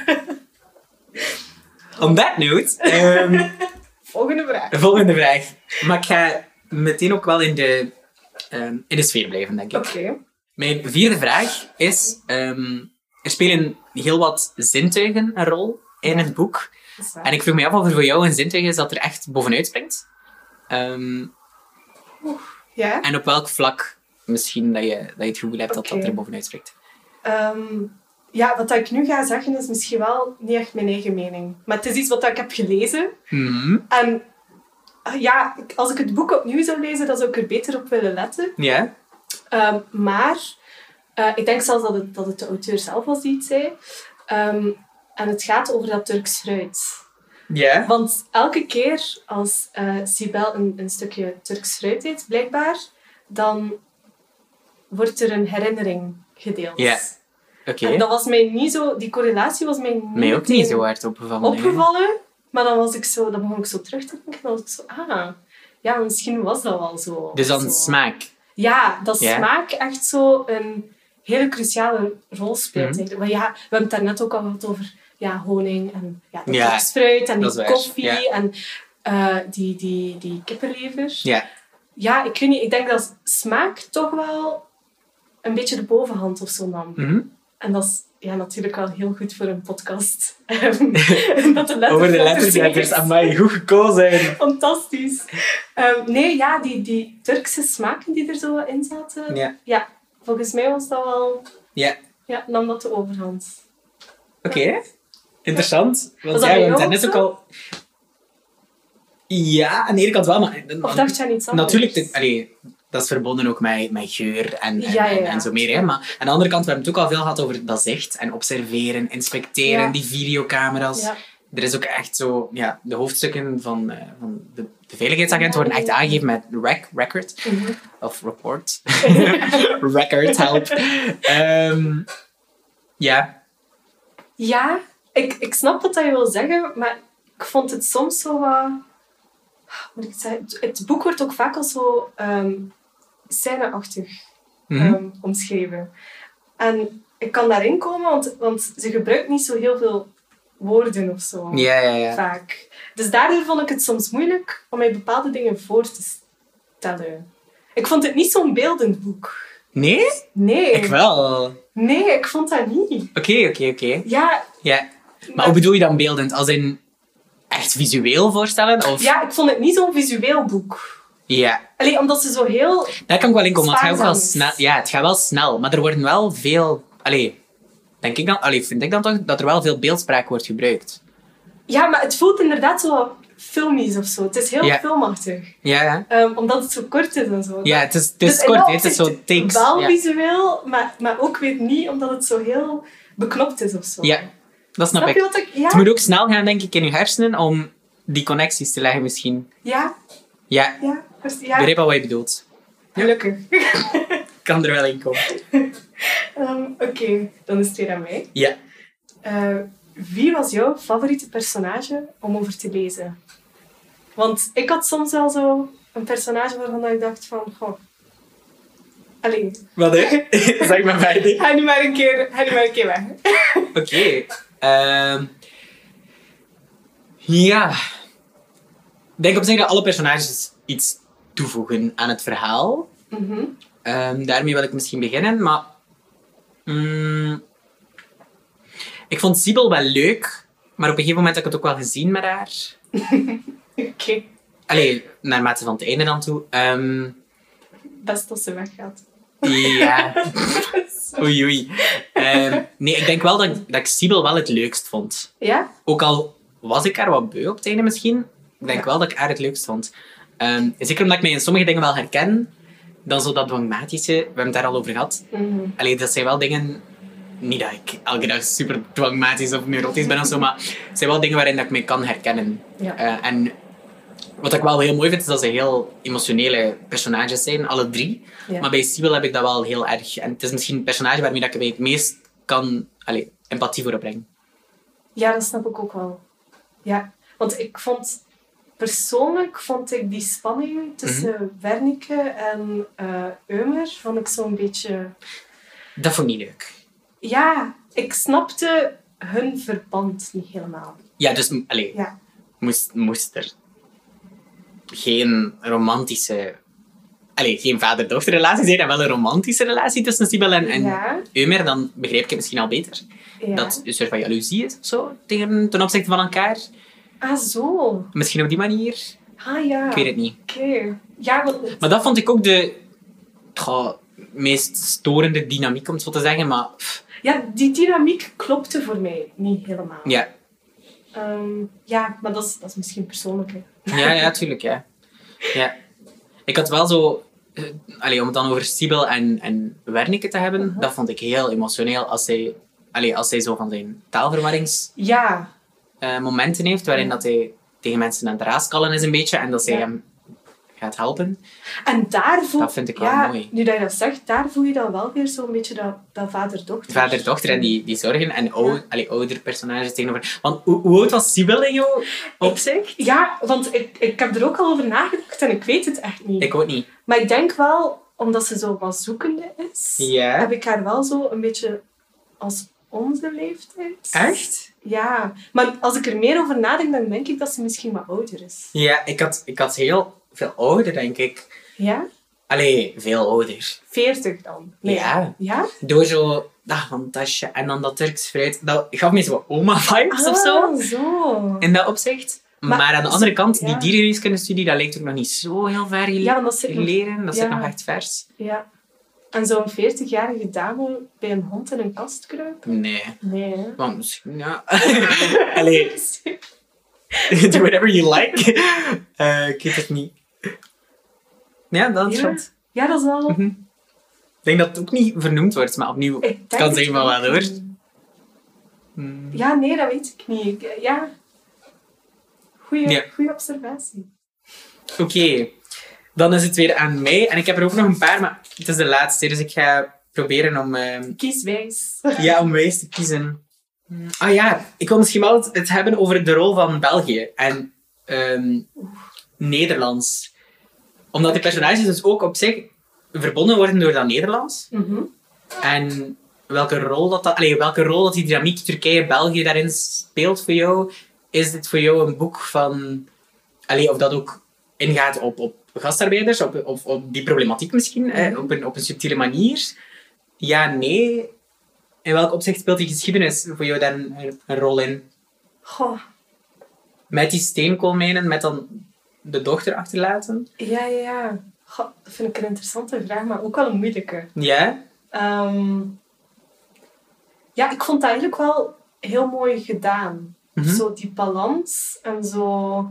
A: On that note... Volgende vraag. Maar ik ga meteen ook wel in de sfeer blijven, denk ik.
B: Oké.
A: Mijn vierde vraag is... er spelen heel wat zintuigen een rol in het boek. En ik vroeg me af of er voor jou een zintuig is dat er echt bovenuit springt. En op welk vlak misschien dat je het gevoel hebt dat er bovenuit springt.
B: Wat ik nu ga zeggen is misschien wel niet echt mijn eigen mening. Maar het is iets wat ik heb gelezen.
A: Mm-hmm.
B: En als ik het boek opnieuw zou lezen, dan zou ik er beter op willen letten.
A: Ja.
B: Maar ik denk zelfs dat het de auteur zelf was die het zei. En het gaat over dat Turks fruit.
A: Ja.
B: Want elke keer als Sibel een stukje Turks fruit eet, blijkbaar, dan wordt er een herinnering gedeeld.
A: Ja. Oké.
B: En dat was mij niet zo... Die correlatie was mij
A: ook niet zo hard opgevallen.
B: Maar dan begon ik zo terug te denken. Dan was ik zo, misschien was dat wel zo.
A: Dus dan smaak.
B: Ja, dat smaak echt zo een hele cruciale rol speelt. Mm-hmm. Want we hebben het daarnet ook al gehad over honing en de Turksfruit en die koffie en die kippenlever.
A: Ja.
B: Ja, ik weet niet. Ik denk dat smaak toch wel een beetje de bovenhand of zo nam.
A: Mm-hmm.
B: En dat is natuurlijk wel heel goed voor een podcast. Dat de
A: over de letterletters. Amai, goed gekozen.
B: Fantastisch. Die Turkse smaken die er zo in zaten. Ja, volgens mij was dat wel... Ja, nam dat de overhand.
A: Oké. Interessant. Want we hebben het net ook al... Ja, aan de ene kant wel, maar...
B: Of dacht jij niet anders?
A: Natuurlijk, dat is verbonden ook met geur en zo meer. Hè? Maar aan de andere kant, we hebben het ook al veel gehad over dat zicht en observeren, inspecteren, die videocamera's. Ja. Er is ook echt zo... Ja, de hoofdstukken van de veiligheidsagent worden echt aangegeven met record. Mm-hmm. Of report. Record, help.
B: Ja, ik snap wat je wil zeggen, maar ik vond het soms zo wat... Moet ik zeggen? Het boek wordt ook vaak al zo scèneachtig omschreven. En ik kan daarin komen, want ze gebruikt niet zo heel veel woorden of zo.
A: Ja.
B: Vaak. Dus daardoor vond ik het soms moeilijk om mij bepaalde dingen voor te stellen. Ik vond het niet zo'n beeldend boek.
A: Nee?
B: Nee.
A: Ik wel.
B: Nee, ik vond dat niet.
A: Oké.
B: Ja.
A: Maar hoe bedoel je dan beeldend? Als in echt visueel voorstellen? Of?
B: Ja, ik vond het niet zo'n visueel boek.
A: Ja.
B: Alleen omdat ze zo heel...
A: Daar kan ik wel in komen, want het gaat ook wel snel. Ja, het gaat wel snel. Maar er worden wel veel... vind ik dan toch dat er wel veel beeldspraak wordt gebruikt.
B: Ja, maar het voelt inderdaad zo filmisch of zo. Het is heel filmachtig.
A: Ja.
B: Omdat het zo kort is en zo.
A: Ja, het is kort. Het is zo takes.
B: Wel visueel, maar ook weer niet omdat het zo heel beknopt is of zo.
A: Ja, dat snap ik. Het moet ook snel gaan, denk ik, in je hersenen om die connecties te leggen misschien.
B: Ja.
A: Ik begrijp al wat je bedoelt.
B: Gelukkig.
A: Kan er wel in komen.
B: Oké, dan is het weer aan mij.
A: Ja.
B: Wie was jouw favoriete personage om over te lezen? Want ik had soms wel zo een personage waarvan ik dacht van... Goh. Allee.
A: Wat, hè? Zeg maar verder.
B: Ga nu maar een keer weg.
A: Oké. Ja. Ik denk op zich dat alle personages iets toevoegen aan het verhaal.
B: Mm-hmm.
A: Daarmee wil ik misschien beginnen, maar... ik vond Sibel wel leuk, maar op een gegeven moment heb ik het ook wel gezien met haar.
B: Oké.
A: Allee, naarmate van het einde dan toe.
B: Best als ze weggaat.
A: Ja. Oei, oei. Nee, ik denk wel dat ik Sibyl wel het leukst vond.
B: Ja?
A: Ook al was ik haar wat beu op het einde misschien, ik denk wel dat ik haar het leukst vond. Zeker omdat ik mij in sommige dingen wel herken, dan zo dat dwangmatische, we hebben het daar al over gehad. Allee, dat zijn wel dingen... Niet dat ik elke dag super dwangmatisch of neurotisch ben of zo, maar het zijn wel dingen waarin dat ik me kan herkennen.
B: Ja.
A: En wat ik wel heel mooi vind, is dat ze heel emotionele personages zijn, alle drie.
B: Ja.
A: Maar bij Sibyl heb ik dat wel heel erg. En het is misschien een personage waarmee dat ik mij het meest kan empathie voor opbrengen.
B: Ja, dat snap ik ook wel. Ja, want persoonlijk vond ik die spanning tussen Wernicke en Eumer, vond ik zo'n beetje...
A: Dat vond ik niet leuk.
B: Ja, ik snapte hun verband niet helemaal.
A: Ja, dus moest er geen romantische... geen vader-dochterrelatie zijn en wel een romantische relatie tussen Sibyl en Eumer, dan begrijp ik het misschien al beter.
B: Ja.
A: Dat een soort van jaloezie is of zo, ten opzichte van elkaar.
B: Ah, zo.
A: Misschien op die manier.
B: Ah, ja.
A: Ik weet het niet.
B: Oké. Ja, want...
A: Maar dat vond ik ook de meest storende dynamiek, om het zo te zeggen. Maar...
B: Ja, die dynamiek klopte voor mij niet helemaal.
A: Ja.
B: Ja, maar dat is misschien persoonlijk. Hè.
A: Ja, tuurlijk, ja. Ik had wel zo... om het dan over Sibyl en Wernicke te hebben, dat vond ik heel emotioneel als zij zo van zijn taalverwarringsmomenten heeft, waarin dat hij tegen mensen aan het raaskallen is een beetje, en dat zij hem gaat helpen.
B: En daar voel...
A: Dat vind ik wel mooi.
B: Nu dat je dat zegt, daar voel je dan wel weer zo'n beetje dat vader-dochter.
A: Vader-dochter en die zorgen en ouder personages tegenover... Want hoe oud was Sibyl in jouw opzicht?
B: Ja, want ik heb er ook al over nagedacht en ik weet het echt niet.
A: Ik ook niet.
B: Maar ik denk wel, omdat ze zo wat zoekende is, heb ik haar wel zo een beetje als onze leeftijd.
A: Echt?
B: Ja, maar als ik er meer over nadenk, dan denk ik dat ze misschien wat ouder is.
A: Ja, ik had heel veel ouder, denk ik.
B: Ja?
A: Veel ouder.
B: 40 dan? Nee.
A: Ja.
B: Ja?
A: Door zo dat handtasje en dan dat Turks fruit. Dat gaf me zo oma-vibes of zo.
B: Zo.
A: In dat opzicht. Maar aan de andere kant, die dierenwiskundestudie, dat lijkt ook nog niet zo heel ver geleden. Dat zit nog echt vers.
B: Ja. En zo'n 40-jarige dame bij een hond in een kast kruipen?
A: Nee.
B: Nee, hè?
A: Want misschien, ja. Do whatever you like. Ik weet het niet. Ja, dat is wat.
B: Ja, dat is wel...
A: Ik denk dat het ook niet vernoemd wordt, maar opnieuw, het kan zijn van wel hoor.
B: Ja, nee, dat weet ik niet. Goeie observatie.
A: Oké. Dan is het weer aan mij. En ik heb er ook nog een paar, maar het is de laatste. Dus ik ga proberen om...
B: Kies wijs.
A: Ja, om wijs te kiezen. Ik wil misschien wel het hebben over de rol van België en Nederlands. Omdat de personages dus ook op zich verbonden worden door dat Nederlands. En welke rol dat die dynamiek Turkije-België daarin speelt voor jou. Is dit voor jou een boek van... of dat ook ingaat op gastarbeiders, op die problematiek misschien, op een subtiele manier? Ja, nee. In welk opzicht speelt die geschiedenis voor jou dan een rol in?
B: Goh.
A: Met die steenkoolmijnen, met dan de dochter achterlaten?
B: Ja. Goh, dat vind ik een interessante vraag, maar ook wel een moeilijke.
A: Ja?
B: Ik vond dat eigenlijk wel heel mooi gedaan. Zo die balans en zo...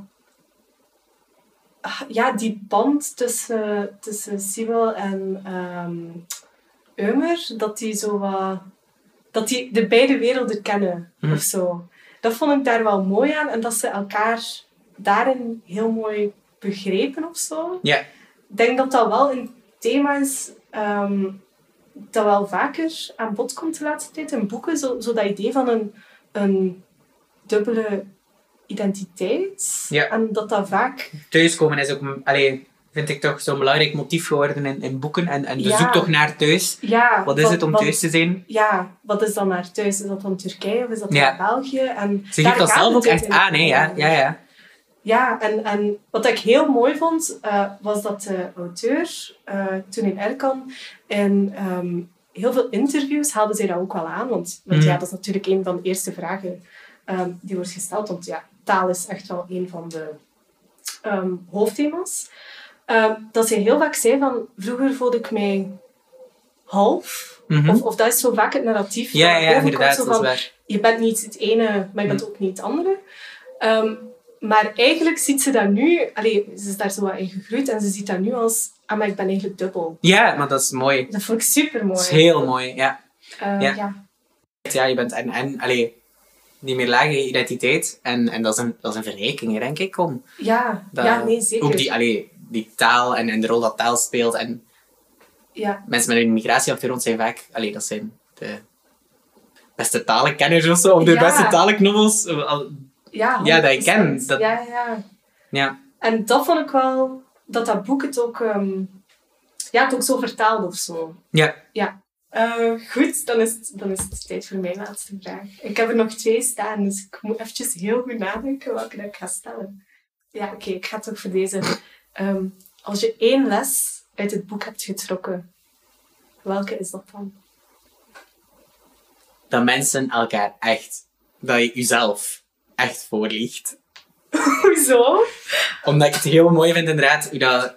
B: die band tussen Sibyl en Eumer, dat die zo wat... Dat die de beide werelden kennen, of zo. Dat vond ik daar wel mooi aan. En dat ze elkaar daarin heel mooi begrepen, of zo.
A: Ja.
B: Ik denk dat dat wel een thema is dat wel vaker aan bod komt de laatste tijd in boeken. Zo dat idee van een dubbele identiteit.
A: Ja.
B: En dat vaak...
A: Thuiskomen is ook... vind ik toch zo'n belangrijk motief geworden in boeken. En de zoektocht naar thuis.
B: Ja,
A: wat is het om thuis te zijn?
B: Ja, wat is dan naar thuis? Is dat dan Turkije of is dat naar België? En
A: ze geeft dat zelf ook echt aan, hè? Ja.
B: Ja, en wat ik heel mooi vond, was dat de auteur, toen in Erkan, in heel veel interviews haalde zij dat ook wel aan. Want dat is natuurlijk een van de eerste vragen die wordt gesteld. Want taal is echt wel een van de hoofdthema's. Dat zij heel vaak zei van, vroeger voelde ik mij half. Of dat is zo vaak het narratief.
A: Ja,
B: inderdaad,
A: dat is waar.
B: Je bent niet het ene, maar je bent ook niet het andere. Maar eigenlijk ziet ze dat nu... Allee, ze is daar zo wat in gegroeid en ze ziet dat nu als... maar ik ben eigenlijk dubbel.
A: Ja, maar dat is mooi.
B: Dat vond ik super mooi.
A: Dat is heel mooi, ja.
B: Ja.
A: Ja, je bent die meer lage identiteit. En dat is een verrijking, denk ik.
B: Nee, zeker.
A: Ook die taal en de rol dat taal speelt. En mensen met een migratieachtergrond zijn vaak... dat zijn de beste talenkenners of zo. Of de beste talenknobbels. Dat ik ken. Ja.
B: En dat vond ik wel... Dat boek het ook... het ook zo vertaalde of zo.
A: Ja.
B: Goed, dan is het tijd voor mijn laatste vraag. Ik heb er nog 2 staan, dus ik moet eventjes heel goed nadenken welke ik ga stellen. Ja, oké, ik ga toch voor deze. Als je 1 les uit het boek hebt getrokken, welke is dat dan?
A: Dat mensen elkaar echt... Dat je jezelf echt voorliegt.
B: Hoezo?
A: Omdat ik het heel mooi vind, inderdaad, hoe dat...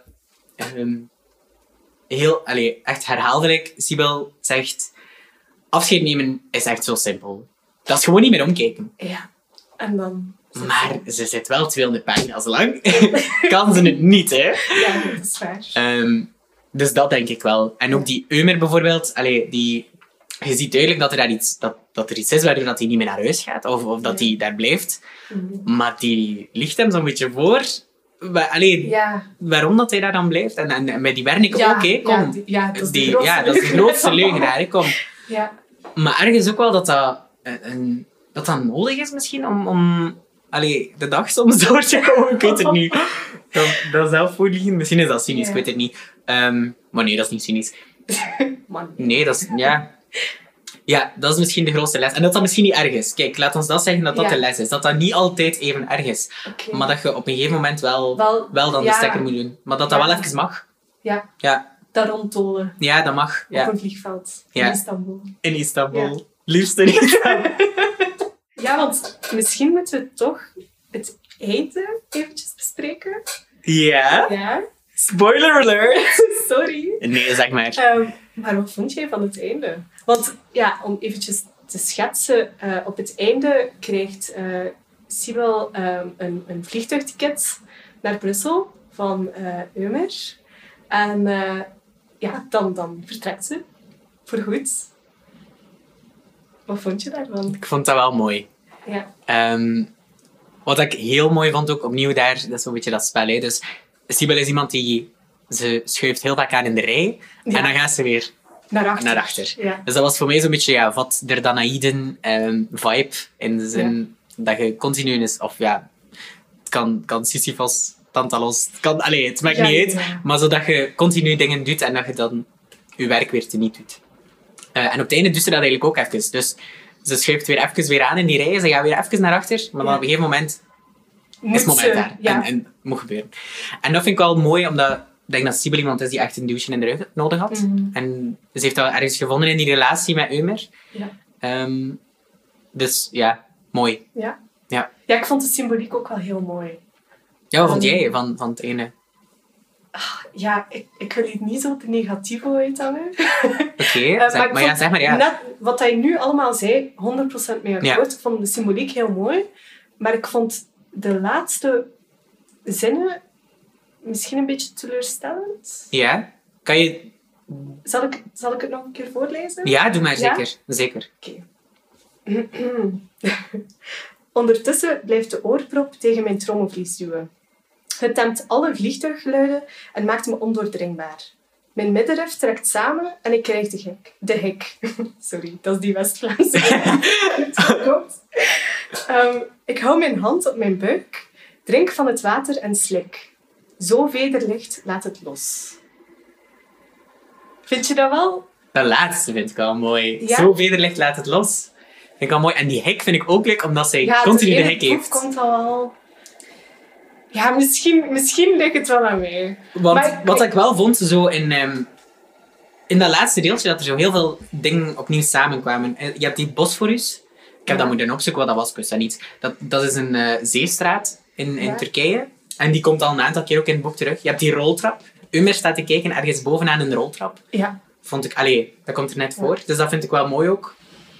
A: echt herhaaldelijk, Sibyl zegt... Afscheid nemen is echt zo simpel. Dat is gewoon niet meer omkijken.
B: Ja, en dan...
A: Maar ze zit wel 200 pagina's lang. Kan ze het niet, hè?
B: Ja, dat is waar.
A: Dus dat denk ik wel. En ook die Eumer bijvoorbeeld, je ziet duidelijk dat er iets is waardoor dat hij niet meer naar huis gaat. Of dat hij daar blijft. Maar die ligt hem zo'n beetje voor... waarom dat hij daar dan blijft. En met die Wernicke ook, hè. Kom.
B: Dat is de
A: grootste leugenaar, hè. Kom.
B: Ja.
A: Maar ergens ook wel dat nodig is misschien om de dag soms door te komen. Ik weet het niet. Dat zelf voorliegen. Misschien is dat cynisch, ik weet het niet. Maar nee, dat is niet cynisch. Nee, dat is... Ja, dat is misschien de grootste les. En dat misschien niet erg is. Kijk, laat ons dat zeggen dat dat de les is. Dat dat niet altijd even erg is.
B: Okay.
A: Maar dat je op een gegeven moment wel dan de stekker moet doen. Maar dat wel even mag.
B: Ja. Dat rondtolen.
A: Ja, dat mag. Ja.
B: Op een vliegveld. In Istanbul.
A: In Istanbul. Ja. Liefst in Istanbul.
B: Ja, want misschien moeten we toch het einde eventjes bespreken.
A: Ja? Spoiler alert!
B: Sorry.
A: Nee, zeg maar.
B: Maar wat vond jij van het einde? Want om eventjes te schetsen, op het einde krijgt Sibyl een vliegtuigticket naar Brussel van Eumer. En dan vertrekt ze. Voorgoed. Wat vond je daarvan?
A: Ik vond dat wel mooi.
B: Ja.
A: Wat ik heel mooi vond ook, opnieuw daar, dat is zo'n beetje dat spel. Hè. Dus Sibyl is iemand ze schuift heel vaak aan in de rij. Ja. En dan gaat ze weer naar achter.
B: Ja.
A: Dus dat was voor mij zo'n beetje wat de Danaïden vibe. In de zin dat je continu is... Of ja, het kan Sisyphos, Tantalos... Het maakt niet uit. Ja. Maar zodat je continu dingen doet en dat je dan je werk weer teniet doet. En op het einde doet ze dat eigenlijk ook even. Dus ze schuift weer even weer aan in die rij. Ze gaat weer even naar achter. Maar dan op een gegeven moment... is het moment daar. En het moet gebeuren. En dat vind ik wel mooi, omdat... Ik denk dat Sibyl iemand is die echt een duwtje in de rug nodig had. En ze heeft dat ergens gevonden in die relatie met Eumer.
B: Ja.
A: Dus ja, mooi.
B: Ja.
A: Ja,
B: ik vond de symboliek ook wel heel mooi.
A: Ja, wat vond jij van het ene?
B: Ja, ik wil hier niet zo te negatief uithangen.
A: Oké, zeg maar.
B: Net wat hij nu allemaal zei, 100% mee akkoord. Ik vond de symboliek heel mooi. Maar ik vond de laatste zinnen misschien een beetje teleurstellend.
A: Ja? Kan je...
B: Zal ik het nog een keer voorlezen?
A: Ja, doe maar zeker. Zeker.
B: Oké. Ondertussen blijft de oorprop tegen mijn trommelvlies duwen. Het tempt alle vliegtuiggeluiden en maakt me ondoordringbaar. Mijn middenrif trekt samen en ik krijg de hik. Sorry, dat is die West-Vlaamse. Ik hou mijn hand op mijn buik, drink van het water en slik. Zo vederlicht, laat het los. Vind je dat wel?
A: Dat laatste vind ik wel mooi.
B: Ja?
A: Zo vederlicht, laat het los. Vind ik wel mooi. En die hek vind ik ook leuk, omdat zij continu de hek heeft.
B: Ja, komt al... Ja, misschien ligt het wel aan mij.
A: Wat ik wel vond, zo in dat laatste deeltje, dat er zo heel veel dingen opnieuw samenkwamen. Je hebt die Bosforus. Ik heb dat moeten opzoeken wat dat was, ik wist dat niet. Dat is een zeestraat in Turkije. En die komt al een aantal keer ook in het boek terug. Je hebt die roltrap. Umer staat te kijken ergens bovenaan een roltrap.
B: Ja.
A: vond ik... dat komt er net voor. Dus dat vind ik wel mooi ook.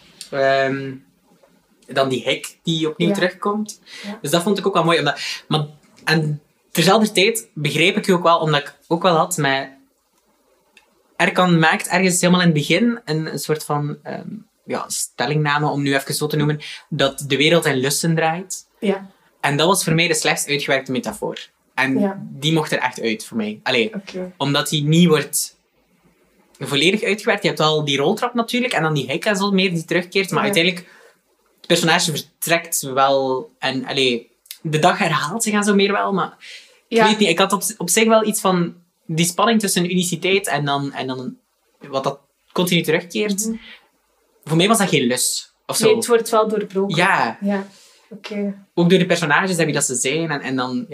A: Dan die hek die opnieuw terugkomt. Ja. Dus dat vond ik ook wel mooi. En terzelfde tijd begreep ik je ook wel, omdat ik ook wel had met... Erkan maakt ergens helemaal in het begin een soort van stellingname, om nu even zo te noemen, dat de wereld in lusten draait. Ja. En dat was voor mij de slechtst uitgewerkte metafoor. En die mocht er echt uit voor mij. Omdat die niet wordt volledig uitgewerkt. Je hebt wel die roltrap natuurlijk, en dan die hek en zo meer die terugkeert. Maar uiteindelijk, het personage vertrekt wel. En de dag herhaalt zich en zo meer wel. Maar ik weet niet, ik had op zich wel iets van die spanning tussen uniciteit en dan wat dat continu terugkeert. Mm-hmm. Voor mij was dat geen lust. Of zo.
B: Nee, het wordt wel doorbroken.
A: Ja.
B: Okay.
A: Ook door de personages heb je dat ze zijn. En dan,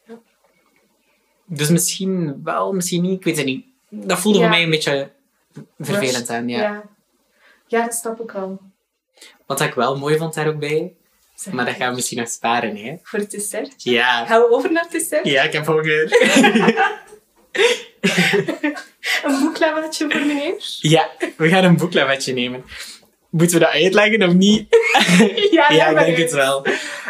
A: Dus misschien wel, misschien niet. Ik weet het niet. Dat voelde voor mij een beetje vervelend aan.
B: Ja, dat snap ik wel.
A: Wat ik wel mooi vond daar ook bij. Maar dat gaan we misschien nog sparen, hè?
B: Voor het dessert?
A: Ja.
B: Gaan we over naar het dessert?
A: Ja, ik heb honger.
B: Een boeklavetje voor meneer?
A: Ja, we gaan een boeklavetje nemen. Moeten we dat uitleggen of niet?
B: Ja,
A: ik denk het wel.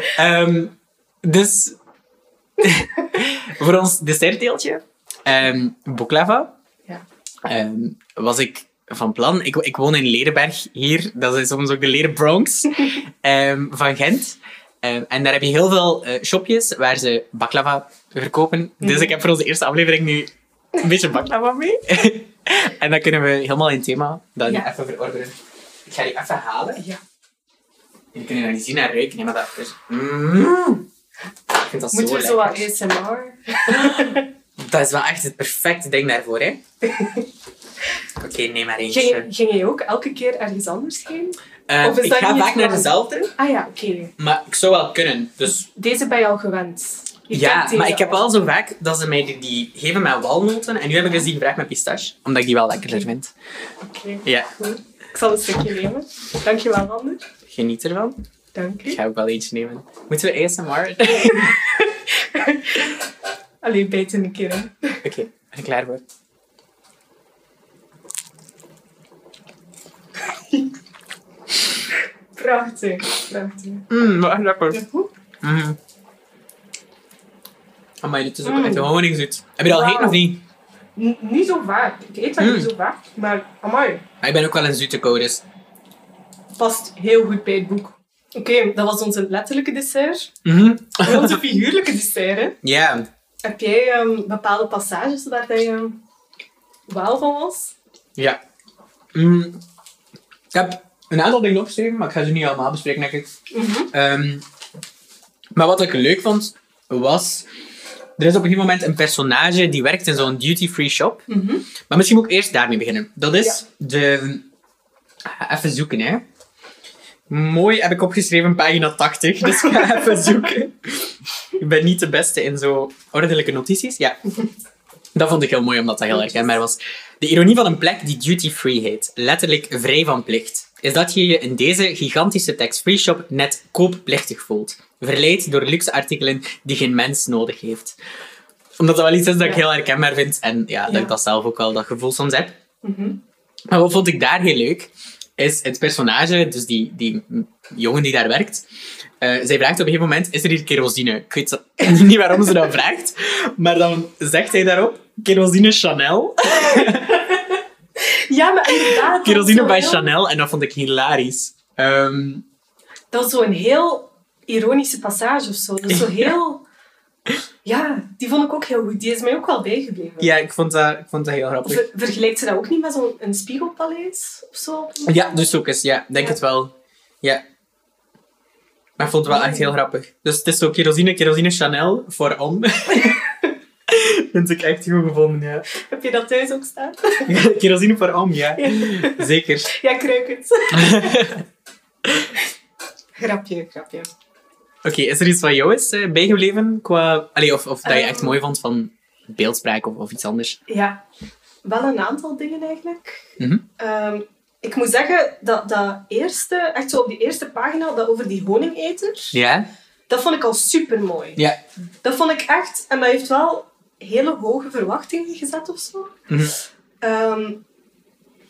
A: Dus, voor ons dessertdeeltje, boeklava, was ik van plan. Ik woon in Lerenberg hier. Dat is soms ook de Leren Bronx van Gent. En daar heb je heel veel shopjes waar ze baklava verkopen. Dus ik heb voor onze eerste aflevering nu een beetje baklava mee. En dan kunnen we helemaal in thema dat even verordenen. Ik ga die even halen. Ja. Jullie kunnen dat niet zien en ruiken. Nee, maar dat is... Ik vind dat
B: Moeten
A: zo
B: we zo wat ASMR?
A: Dat is wel echt het perfecte ding daarvoor, hè? Oké, neem maar eentje.
B: Ging je ook elke keer ergens anders heen?
A: Ik ga vaak naar dezelfde.
B: Ah ja, oké.
A: Maar ik zou wel kunnen. Dus...
B: Deze ben je al gewend.
A: Maar ik heb wel zo vaak dat ze mij die geven met walnoten. En nu heb ik dus die gevraagd met pistache. Omdat ik die wel lekkerder vind.
B: Oké.
A: Ja.
B: Goed. Ik zal een stukje nemen. Dankjewel, Ander.
A: Geniet ervan.
B: Dank u.
A: Ik ga ook wel eentje nemen. Moeten we ASMR?
B: Allee, bijten een keer, hè.
A: Oké, ben ik klaar voor.
B: Prachtig.
A: Wat lekker. Amai, dit is ook echt honingzoet. Heb je dat al gegeten of niet?
B: Niet zo vaak. Ik eet dat niet zo vaak, maar amai.
A: Maar ik ben ook wel een zoete kou, dus...
B: Past heel goed bij het boek. Oké, dat was onze letterlijke dessert. Onze figuurlijke dessert, hè.
A: Ja.
B: Heb jij bepaalde passages waar je wel van was?
A: Ja. Ik heb een aantal dingen opgeschreven, maar ik ga ze niet allemaal bespreken, denk ik. Maar wat ik leuk vond, was... Er is op een gegeven moment een personage die werkt in zo'n duty-free shop. Maar misschien moet ik eerst daarmee beginnen. Dat is de... Even zoeken, hè. Mooi heb ik opgeschreven, pagina 80. Dus ik ga even zoeken. Ik ben niet de beste in zo ordelijke notities. Ja. Dat vond ik heel mooi, omdat dat heel herkenbaar was. De ironie van een plek die duty-free heet, letterlijk vrij van plicht, is dat je je in deze gigantische tax-free shop net koopplichtig voelt. Verleid door luxe artikelen die geen mens nodig heeft. Omdat dat wel iets is dat ik heel herkenbaar vind. En dat ik dat zelf ook wel dat gevoel soms heb. Maar wat vond ik daar heel leuk, is het personage, dus die jongen die daar werkt. Zij vraagt op een gegeven moment, is er hier kerosine? Ik weet niet waarom ze dat vraagt. Maar dan zegt hij daarop, kerosine Chanel.
B: Ja, maar inderdaad.
A: Kerosine bij Chanel. En dat vond ik hilarisch.
B: Dat was zo'n heel ironische passage of zo. Dat is zo heel... Ja, die vond ik ook heel goed. Die is mij ook wel bijgebleven.
A: Ja, ik vond dat heel grappig.
B: Vergelijkt ze dat ook niet met zo'n spiegelpaleis of zo?
A: Ja, dus ook eens. Ja, denk het wel. Ja. Maar ik vond het wel echt heel grappig. Dus het is zo kerosine Chanel voor om. Vind ik echt goed gevonden, ja.
B: Heb je dat thuis ook staan?
A: Kerosine voor om, ja. Zeker.
B: Ja, ik ruik het. Grapje.
A: Oké, is er iets wat jou is bijgebleven? Of dat je echt mooi vond van beeldspraak of iets anders?
B: Ja, wel een aantal dingen eigenlijk. Ik moet zeggen, dat eerste, echt zo op die eerste pagina, dat over die honingeter, dat vond ik al super mooi.
A: Ja.
B: Dat vond ik echt, en dat heeft wel hele hoge verwachtingen gezet of zo.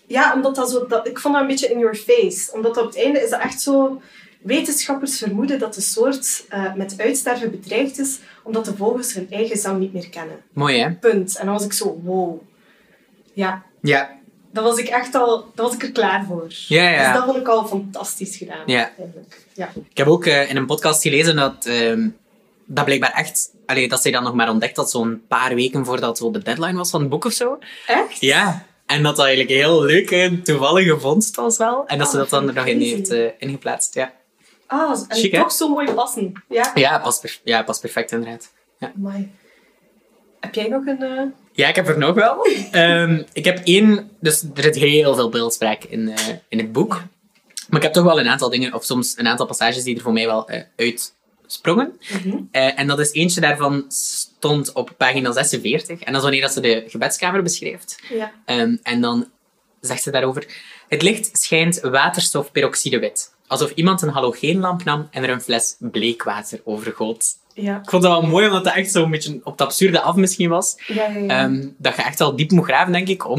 B: Ja, omdat dat zo... Ik vond dat een beetje in your face. Omdat op het einde is dat echt zo... Wetenschappers vermoeden dat de soort met uitsterven bedreigd is, omdat de vogels hun eigen zang niet meer kennen.
A: Mooi, hè?
B: Punt. En dan was ik zo, wow. Ja.
A: Ja.
B: Dan was ik echt al... Dan was ik er klaar voor.
A: Ja.
B: Dus dat vond ik al fantastisch gedaan.
A: Ja.
B: Eigenlijk. Ja.
A: Ik heb ook in een podcast gelezen dat blijkbaar echt... dat zij dan nog maar ontdekt dat zo'n paar weken voordat zo de deadline was van het boek of zo.
B: Echt?
A: Ja. En dat eigenlijk een heel leuke, toevallige vondst was wel. En dat ze dat dan er nog in heeft ingeplaatst, ja.
B: En
A: Chic,
B: toch
A: hè?
B: zo mooi passen. Ja.
A: Ja, past perfect inderdaad. Ja.
B: Amai. Heb jij nog een...
A: Ja, ik heb er nog wel. Ik heb één... Dus er zit heel veel beeldspraak in het boek.
B: Ja.
A: Maar ik heb toch wel een aantal dingen, of soms een aantal passages die er voor mij wel uitsprongen. En dat is eentje daarvan stond op pagina 46. En dat is wanneer dat ze de gebedskamer beschrijft.
B: Ja.
A: En dan zegt ze daarover... Het licht schijnt waterstofperoxide wit. Alsof iemand een halogeenlamp nam en er een fles bleekwater over goot.
B: Ja.
A: Ik vond dat wel mooi, omdat dat echt zo'n beetje op het absurde af misschien was.
B: Ja.
A: Dat je echt wel diep moet graven, denk ik, om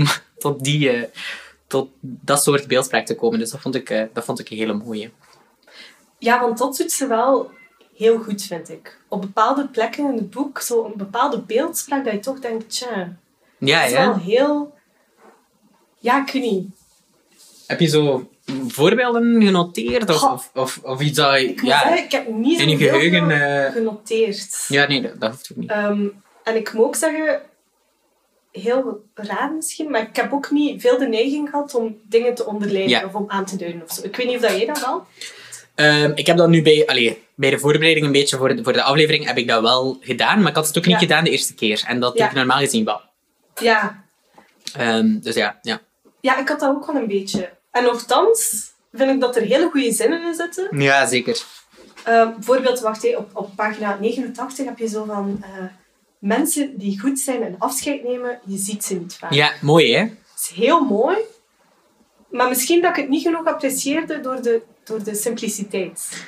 A: tot dat soort beeldspraak te komen. Dus dat vond ik een hele mooie.
B: Ja, want dat doet ze wel heel goed, vind ik. Op bepaalde plekken in het boek, zo een bepaalde beeldspraak, dat je toch denkt, tja,
A: Ja,
B: dat is wel heel... Ja, ik weet niet.
A: Heb je zo voorbeelden genoteerd? Of iets dat...
B: Ik moet zeggen, ik heb niet
A: in je
B: zo heel
A: geheugen,
B: veel genoteerd.
A: Ja, nee, dat hoeft ook niet.
B: En ik moet ook zeggen, heel raar misschien, maar ik heb ook niet veel de neiging gehad om dingen te onderlijnen of om aan te duiden of zo. Ik weet niet of dat jij dat wel...
A: Ik heb dat nu bij de voorbereiding een beetje voor de aflevering heb ik dat wel gedaan, maar ik had het ook niet gedaan de eerste keer. En dat doe ik normaal gezien wel.
B: Ja.
A: Dus ja.
B: Ja, ik had dat ook wel een beetje. En nochtans vind ik dat er hele goede zinnen in zitten.
A: Ja, zeker.
B: Bijvoorbeeld, op pagina 89 heb je zo van... mensen die goed zijn en afscheid nemen, je ziet ze niet vaak.
A: Ja, mooi hè?
B: Het is heel mooi. Maar misschien dat ik het niet genoeg apprecieerde door de simpliciteit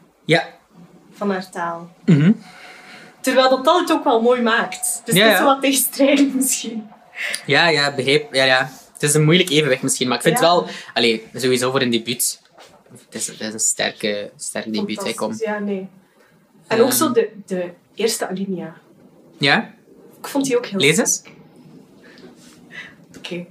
B: van haar taal.
A: Mm-hmm.
B: Terwijl dat het ook wel mooi maakt. Dus het is wel tegenstrijdig misschien.
A: Ja, begreep. Ja. Het is een moeilijk evenwicht misschien, maar ik vind het wel... sowieso voor een debuut... Het is een sterk debuut, hè, kom.
B: Ja, nee. En ook zo de eerste alinea.
A: Ja?
B: Ik vond die ook heel...
A: Lees eens.
B: Oké.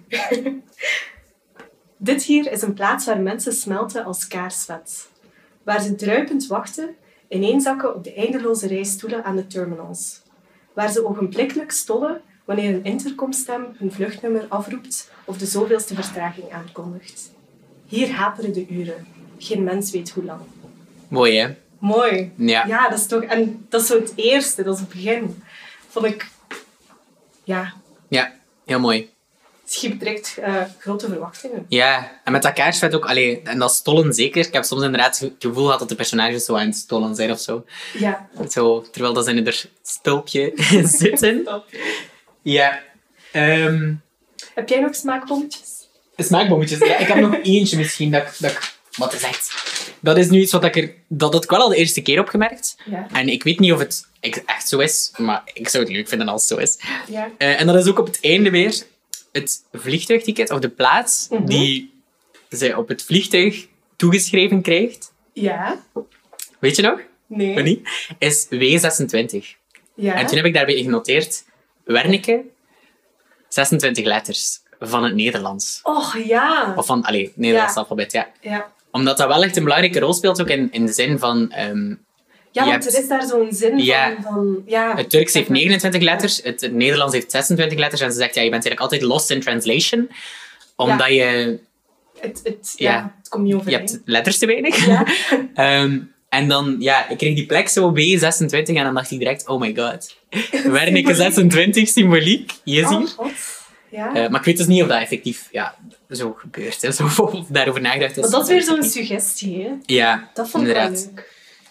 B: Dit hier is een plaats waar mensen smelten als kaarsvet. Waar ze druipend wachten, ineenzakken op de eindeloze rij stoelen aan de terminals. Waar ze ogenblikkelijk stollen wanneer een intercomstem hun vluchtnummer afroept of de zoveelste vertraging aankondigt. Hier haperen de uren. Geen mens weet hoe lang.
A: Mooi, hè?
B: Mooi.
A: Ja.
B: Ja, dat is toch... En dat is zo het eerste, dat is het begin. Vond ik... Ja.
A: Ja, heel mooi.
B: Schip direct grote verwachtingen.
A: Ja, en met dat kaarsvet ook... en dat stollen zeker. Ik heb soms inderdaad het gevoel gehad dat de personages zo aan het stollen zijn of zo.
B: Ja.
A: Zo, terwijl dat ze in er stulpje zitten. Ja.
B: Heb jij nog smaakbommetjes?
A: Smaakbommetjes. Ja, ik heb nog eentje misschien dat ik... Wat is echt... Dat is nu iets dat ik wel al de eerste keer opgemerkt.
B: Ja.
A: En ik weet niet of het echt zo is, maar ik zou het leuk vinden als het zo is.
B: Ja.
A: En dat is ook op het einde weer het vliegtuigticket, of de plaats die zij op het vliegtuig toegeschreven krijgt.
B: Ja.
A: Weet je nog?
B: Nee.
A: Of niet? Is W26.
B: Ja.
A: En toen heb ik daarbij genoteerd, Wernicke, 26 letters van het Nederlands.
B: Och, ja.
A: Of van, Nederlands alfabet, ja.
B: Ja.
A: Omdat dat wel echt een belangrijke rol speelt, ook in de zin van...
B: Ja, want er is daar zo'n zin van... Ja.
A: Het Turks heeft 29 letters, het Nederlands heeft 26 letters. En ze zegt, je bent eigenlijk altijd lost in translation. Omdat je...
B: Het komt niet overeen.
A: Je hebt letters te weinig.
B: Ja.
A: En dan, ik kreeg die plek zo W26 en dan dacht ik direct, oh my god. Wernicke 26, symboliek. Je ziet.
B: God. Ja.
A: Maar ik weet dus niet of dat effectief zo gebeurt. Hè. Of daarover nagedacht is.
B: Maar dat is weer zo'n suggestie, hè?
A: Ja,
B: dat vond ik
A: inderdaad.
B: wel leuk.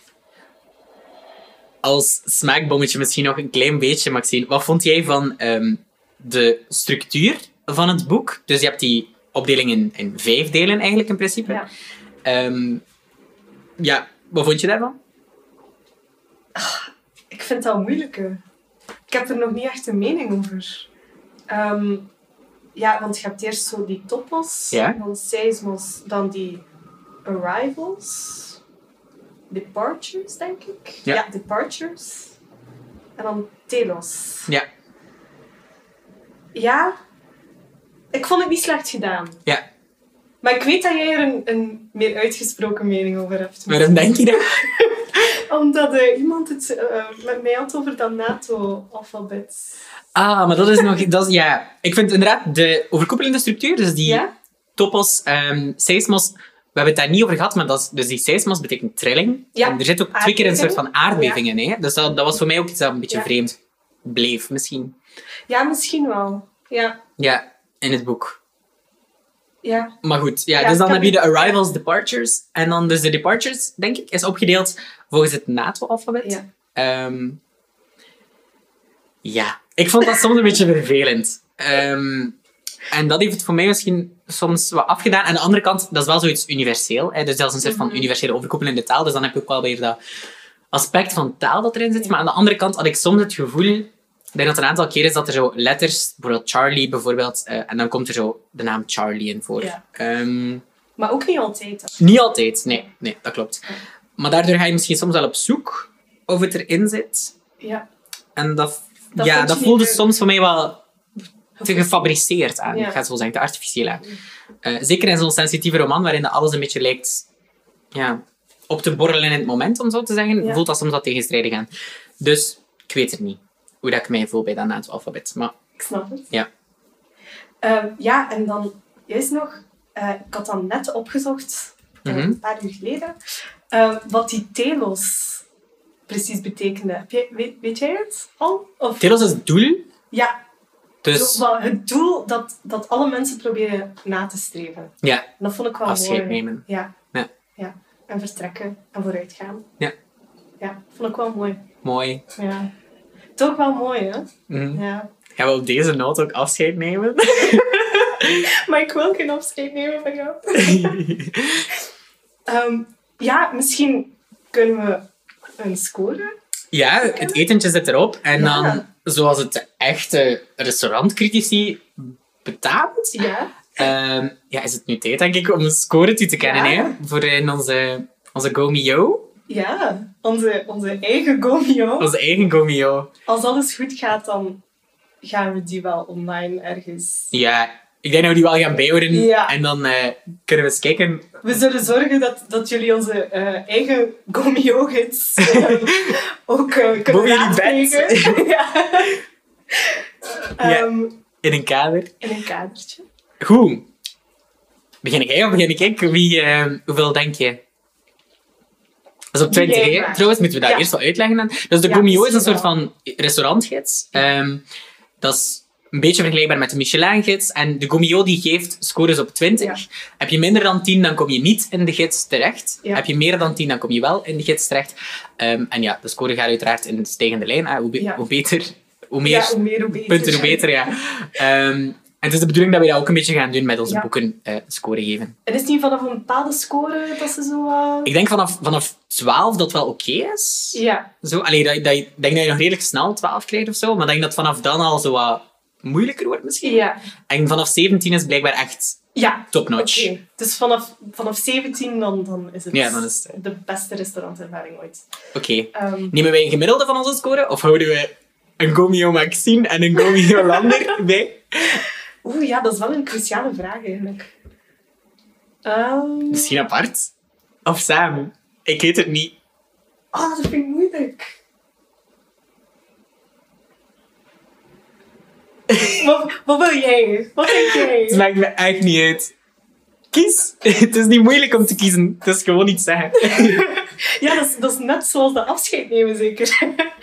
A: Als smaakbommetje misschien nog een klein beetje, Maxine. Wat vond jij van de structuur van het boek? Dus je hebt die opdeling in 5 delen eigenlijk in principe.
B: Ja.
A: Wat vond je daarvan?
B: Ik vind dat moeilijk. Ik heb er nog niet echt een mening over. Ja, want je hebt eerst zo die Topos,
A: Ja.
B: dan Seismos, dan die Arrivals, Departures, denk ik.
A: Ja.
B: Departures. En dan Telos.
A: Ja.
B: Ja, ik vond het niet slecht gedaan.
A: Ja.
B: Maar ik weet dat jij er een meer uitgesproken mening over hebt.
A: Waarom denk je dat?
B: Omdat iemand het met mij had over dat NATO-alfabet.
A: Ah, maar dat is nog... Ja. Ik vind inderdaad de overkoepelende structuur, dus die
B: Ja?
A: Topos, Seismos... We hebben het daar niet over gehad, maar dus die seismos betekent trilling.
B: Ja,
A: En er zit ook 2 keer een soort van aardbeving in. Hè? Dus dat was voor mij ook iets dat een beetje vreemd bleef, misschien.
B: Ja, misschien wel. Ja.
A: Ja, in het boek.
B: Ja.
A: Maar goed,
B: Ja,
A: dus dan
B: kan
A: heb je de
B: ik-
A: arrivals, departures. En dan dus de departures, denk ik, is opgedeeld volgens het NATO-alfabet.
B: Ja.
A: Ja, ik vond dat soms een beetje vervelend. En dat heeft het voor mij misschien soms wat afgedaan. Aan de andere kant, dat is wel zoiets universeel. Hè? Dus dat is een soort van universele overkoepelende taal. Dus dan heb je ook wel weer dat aspect van taal dat erin zit. Maar aan de andere kant had ik soms het gevoel... Ik denk dat het een aantal keer is dat er zo letters... Bijvoorbeeld Charlie, bijvoorbeeld. En dan komt er zo de naam Charlie in voor.
B: Ja.
A: Ehm,
B: Maar ook niet altijd. Hè.
A: niet altijd, nee, dat klopt. Maar daardoor ga je misschien soms wel op zoek of het erin zit.
B: Ja.
A: En dat
B: Dat vond je niet
A: voelde
B: leuk.
A: soms voor mij wel te gefabriceerd aan.
B: Ja.
A: Ik ga het zo zeggen, te artificieel aan. Zeker in zo'n sensitieve roman, waarin dat alles een beetje lijkt op te borrelen in het moment, om zo te zeggen,
B: Ja.
A: voelt dat soms wat tegenstrijdig aan. Dus ik weet het niet, hoe dat ik mij voel bij dat NATO-alfabet. Maar
B: Ik snap het.
A: ja.
B: Ja, en dan juist nog... ik had dan net opgezocht, een paar uur geleden, wat die telos precies betekende. Weet jij het al? Of,
A: Telos is het doel,
B: ja,
A: dus
B: zo, wel, het doel dat alle mensen proberen na te streven.
A: ja,
B: En dat vond ik wel
A: afscheid
B: mooi.
A: nemen.
B: Ja.
A: Ja.
B: Ja. En vertrekken en vooruitgaan.
A: Ja.
B: Ja, vond ik wel mooi.
A: Mooi.
B: Ja. Toch wel mooi, hè?
A: Mhm.
B: Ja.
A: Gaan we op deze noot ook afscheid nemen?
B: Maar ik wil geen afscheid nemen van jou. Ja, misschien kunnen we een score.
A: Ja, het etentje zit erop. En
B: Ja.
A: dan, zoals het de echte restaurantcritici betaamt, is het nu tijd, denk ik, om een score toe te kennen.
B: Ja.
A: Hè? Voor in onze Gomio.
B: Ja, onze eigen Gomio.
A: Onze eigen Gomio.
B: Als alles goed gaat, dan gaan we die wel online ergens.
A: Ja, ik denk dat we die wel gaan bijhouden.
B: Ja.
A: En dan kunnen we eens kijken.
B: We zullen zorgen dat jullie onze eigen Gomio-gids ook kunnen
A: Boven jullie bed.
B: raadplegen. Ja.
A: Ja. In een kader.
B: In een kadertje.
A: Goed. Begin jij of begin ik? Hoeveel denk je? Dat is op 20,
B: Jij
A: hè?
B: maar.
A: Trouwens, moeten we dat
B: Ja.
A: eerst wel uitleggen dan. Dus de
B: Ja,
A: Gomio is een
B: misschien
A: soort van restaurantgids. Dat is een beetje vergelijkbaar met de Michelin-gids. En de Gomio die geeft scores op 20.
B: Ja.
A: Heb je minder dan 10, dan kom je niet in de gids terecht.
B: Ja.
A: Heb je meer dan 10, dan kom je wel in de gids terecht. En ja, de score gaat uiteraard in de stijgende lijn. Hè.
B: Ja.
A: Hoe beter, hoe meer
B: Ja, hoe meer, hoe beter.
A: punten, hoe beter. Ja. En het is de bedoeling dat we dat ook een beetje gaan doen met onze
B: Ja.
A: boeken score geven.
B: En is het niet vanaf een bepaalde score dat ze zo...
A: Ik denk vanaf 12 dat wel oké is.
B: Ja.
A: Zo, allee, ik denk dat je nog redelijk snel 12 krijgt of zo. Maar ik denk dat vanaf dan al zo wat moeilijker wordt misschien.
B: Ja.
A: En vanaf 17 is blijkbaar echt
B: Ja.
A: top-notch.
B: Oké. Dus vanaf 17 dan is het
A: Ja, dan is het,
B: de beste restaurantervaring ooit.
A: Oké.
B: Ehm,
A: Nemen wij een gemiddelde van onze score? Of houden we een Gomio Maxine en een Gomio Lander bij?
B: Oeh, ja, dat is wel een cruciale vraag eigenlijk.
A: Misschien apart? Of samen? Ik weet het niet.
B: Dat vind ik moeilijk. Wat wil jij? Wat denk jij?
A: Het maakt me echt niet uit. Kies. Het is niet moeilijk om te kiezen. Het is gewoon iets zeggen.
B: Ja, dat is net zoals de afscheid nemen, zeker.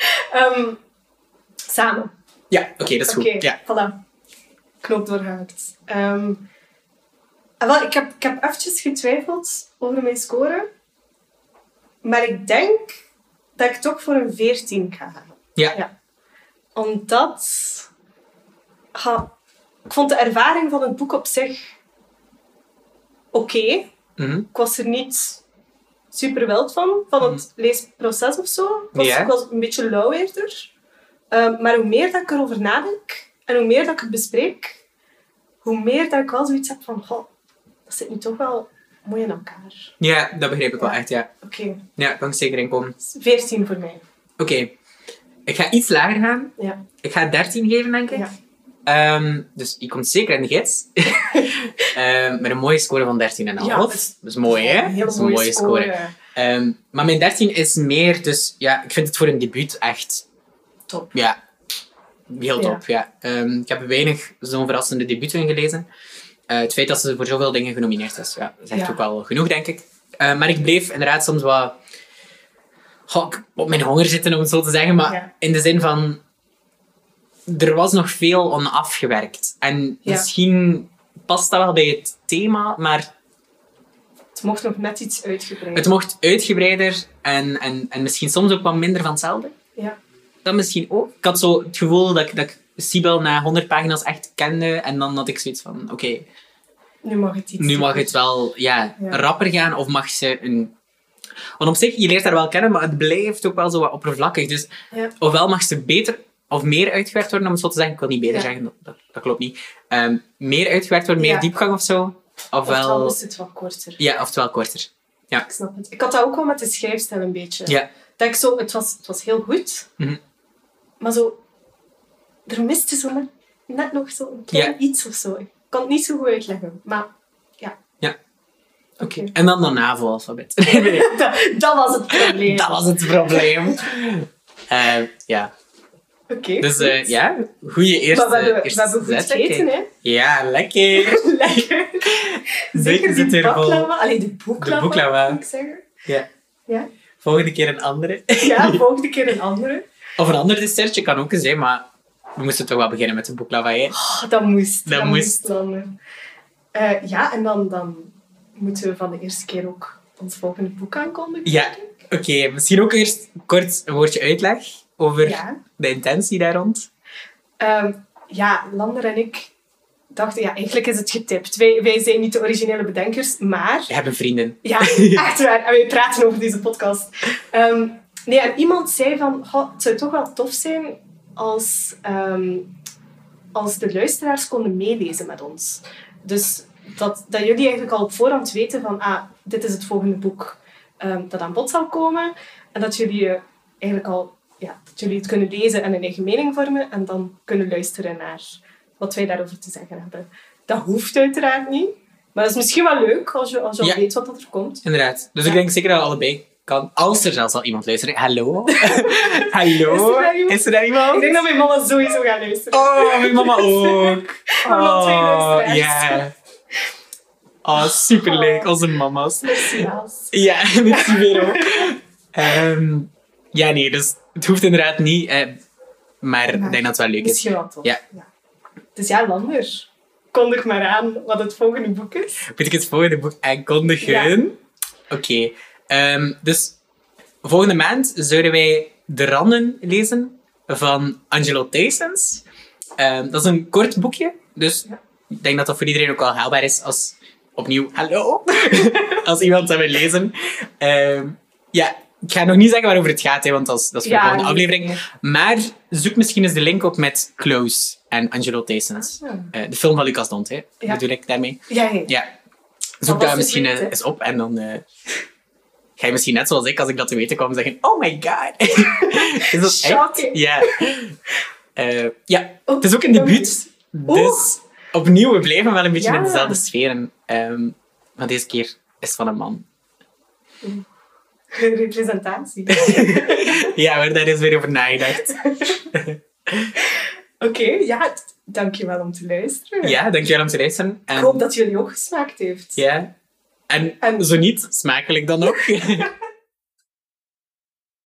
B: Samen.
A: Ja, oké, dat is goed.
B: Oké,
A: Ja.
B: voilà. Knoop doorgehakt. Wel, ik heb eventjes getwijfeld over mijn score. Maar ik denk dat ik toch voor een 14 ga gaan.
A: Ja.
B: Omdat... ik vond de ervaring van het boek op zich oké.
A: Mhm.
B: Ik was er niet super wild van het leesproces of zo. Ik was een beetje lauw eerder. Maar hoe meer dat ik erover nadenk en hoe meer dat ik het bespreek, hoe meer dat ik wel zoiets heb van... Goh, dat zit nu toch wel mooi in elkaar.
A: Ja, dat begrijp ik wel echt, ja.
B: Oké.
A: Ja, kan ik zeker in komen.
B: 14 voor mij.
A: Oké. Ik ga iets lager gaan.
B: Ja.
A: Ik ga 13 geven, denk ik.
B: Ja.
A: Dus je komt zeker in de gids. Met een mooie score van 13,5.
B: Ja,
A: dat is mooi, hè?
B: Een hele
A: Dat is een mooie score. Maar mijn 13 is meer, dus ja, ik vind het voor een debuut echt...
B: Top.
A: Ja, heel top, ja. Ik heb weinig zo'n verrassende debuten gelezen. Het feit dat ze voor zoveel dingen genomineerd is, ja, dat is echt ook wel genoeg, denk ik. Maar ik bleef inderdaad soms wat... op mijn honger zitten, om het zo te zeggen. Maar in de zin van... Er was nog veel onafgewerkt. En misschien past dat wel bij het thema, maar...
B: Het mocht nog net iets uitgebreider.
A: Het mocht uitgebreider en misschien soms ook wat minder van hetzelfde.
B: Ja.
A: Dat misschien ook. Ik had zo het gevoel dat ik Sibyl na 100 pagina's echt kende. En dan had ik zoiets van, oké,
B: nu mag het
A: wel rapper gaan. Of mag ze een... Want op zich, je leert haar wel kennen, maar het blijft ook wel zo wat oppervlakkig. Dus ofwel mag ze beter of meer uitgewerkt worden, om het zo te zeggen. Ik wil niet beter zeggen, dat klopt niet. Meer uitgewerkt worden, meer diepgang of zo.
B: Oftewel is het wat korter.
A: Ja, oftewel korter. Ja.
B: Ik snap het. Ik had dat ook wel met de schrijfstijl een beetje.
A: Ja.
B: Dat ik zo, het was heel goed, maar zo, er miste zo net nog zo'n klein iets of zo. Ik kan het niet zo goed uitleggen, maar ja.
A: Ja. Oké. En dan de NAVO-alfabet.
B: Dat was het probleem.
A: Dat was het probleem. Ja.
B: Oké.
A: Dus ja, goede eerste
B: Maar we hebben goed gegeten, hè?
A: Ja, lekker.
B: Lekker. Zeker die baklava. Allee, de boeklava, moet ik zeggen. Ja.
A: Volgende keer een andere.
B: Ja, volgende keer een andere.
A: Of een ander dessertje kan ook eens zijn, maar we moesten toch wel beginnen met de boeklava, hè?
B: Oh, dat moest.
A: Dat moest.
B: Dan, ja, en dan moeten we van de eerste keer ook ons volgende boek aankondigen.
A: Ja, oké. Misschien ook eerst kort een woordje uitleg over de intentie daar rond.
B: Ja, Lander en ik dachten, ja, eigenlijk is het getipt. Wij zijn niet de originele bedenkers, maar...
A: We hebben vrienden.
B: Ja, echt waar. En wij praten over deze podcast. Nee, en iemand zei van, het zou toch wel tof zijn als de luisteraars konden meelezen met ons. Dus dat jullie eigenlijk al op voorhand weten van, dit is het volgende boek dat aan bod zal komen. En dat jullie eigenlijk al... Ja, dat jullie het kunnen lezen en een eigen mening vormen en dan kunnen luisteren naar wat wij daarover te zeggen hebben. Dat hoeft uiteraard niet, maar dat is misschien wel leuk als je al weet wat er komt.
A: Inderdaad. Dus ik denk zeker dat allebei kan. Als er zelfs al iemand luistert. Hallo? Hallo? Is er daar iemand?
B: Ik denk dat mijn mama sowieso gaat luisteren.
A: Oh, mijn mama ook.
B: Oh, twee luisteraars.
A: Ja. Oh, superleuk. Onze mama's.
B: Merci.
A: Ja, merci Vero. Ja, nee, dus het hoeft inderdaad niet, maar ik denk dat het wel leuk is.
B: Misschien wel tof.
A: Ja.
B: Dus ja, Lander, kondig maar aan wat het volgende boek is.
A: Moet ik het volgende boek aankondigen? Ja. Oké. Dus volgende maand zouden wij De Randen lezen van Angelo Tysons. Dat is een kort boekje, dus ik denk dat dat voor iedereen ook wel haalbaar is als, opnieuw, hallo, als iemand dat wil lezen. Ja. Ik ga nog niet zeggen waarover het gaat, want dat is voor de volgende aflevering. Maar zoek misschien eens de link op met Close en Angelo Tysons. De film van Lucas Dont, hè? Bedoel ik daarmee? Ja. Zoek daar misschien eens op en dan ga je misschien net zoals ik, als ik dat te weten kwam, zeggen: oh my god. Is dat echt? Ja. Het is ook een debuut. Dus opnieuw, we blijven wel een beetje in dezelfde sfeer. Maar deze keer is het van een man.
B: Representatie.
A: Ja, maar daar is weer over nagedacht.
B: Oké, ja, dankjewel om te luisteren.
A: Ja, dankjewel om te luisteren.
B: Ik hoop dat jullie ook gesmaakt heeft.
A: Ja, en zo niet, smakelijk dan ook.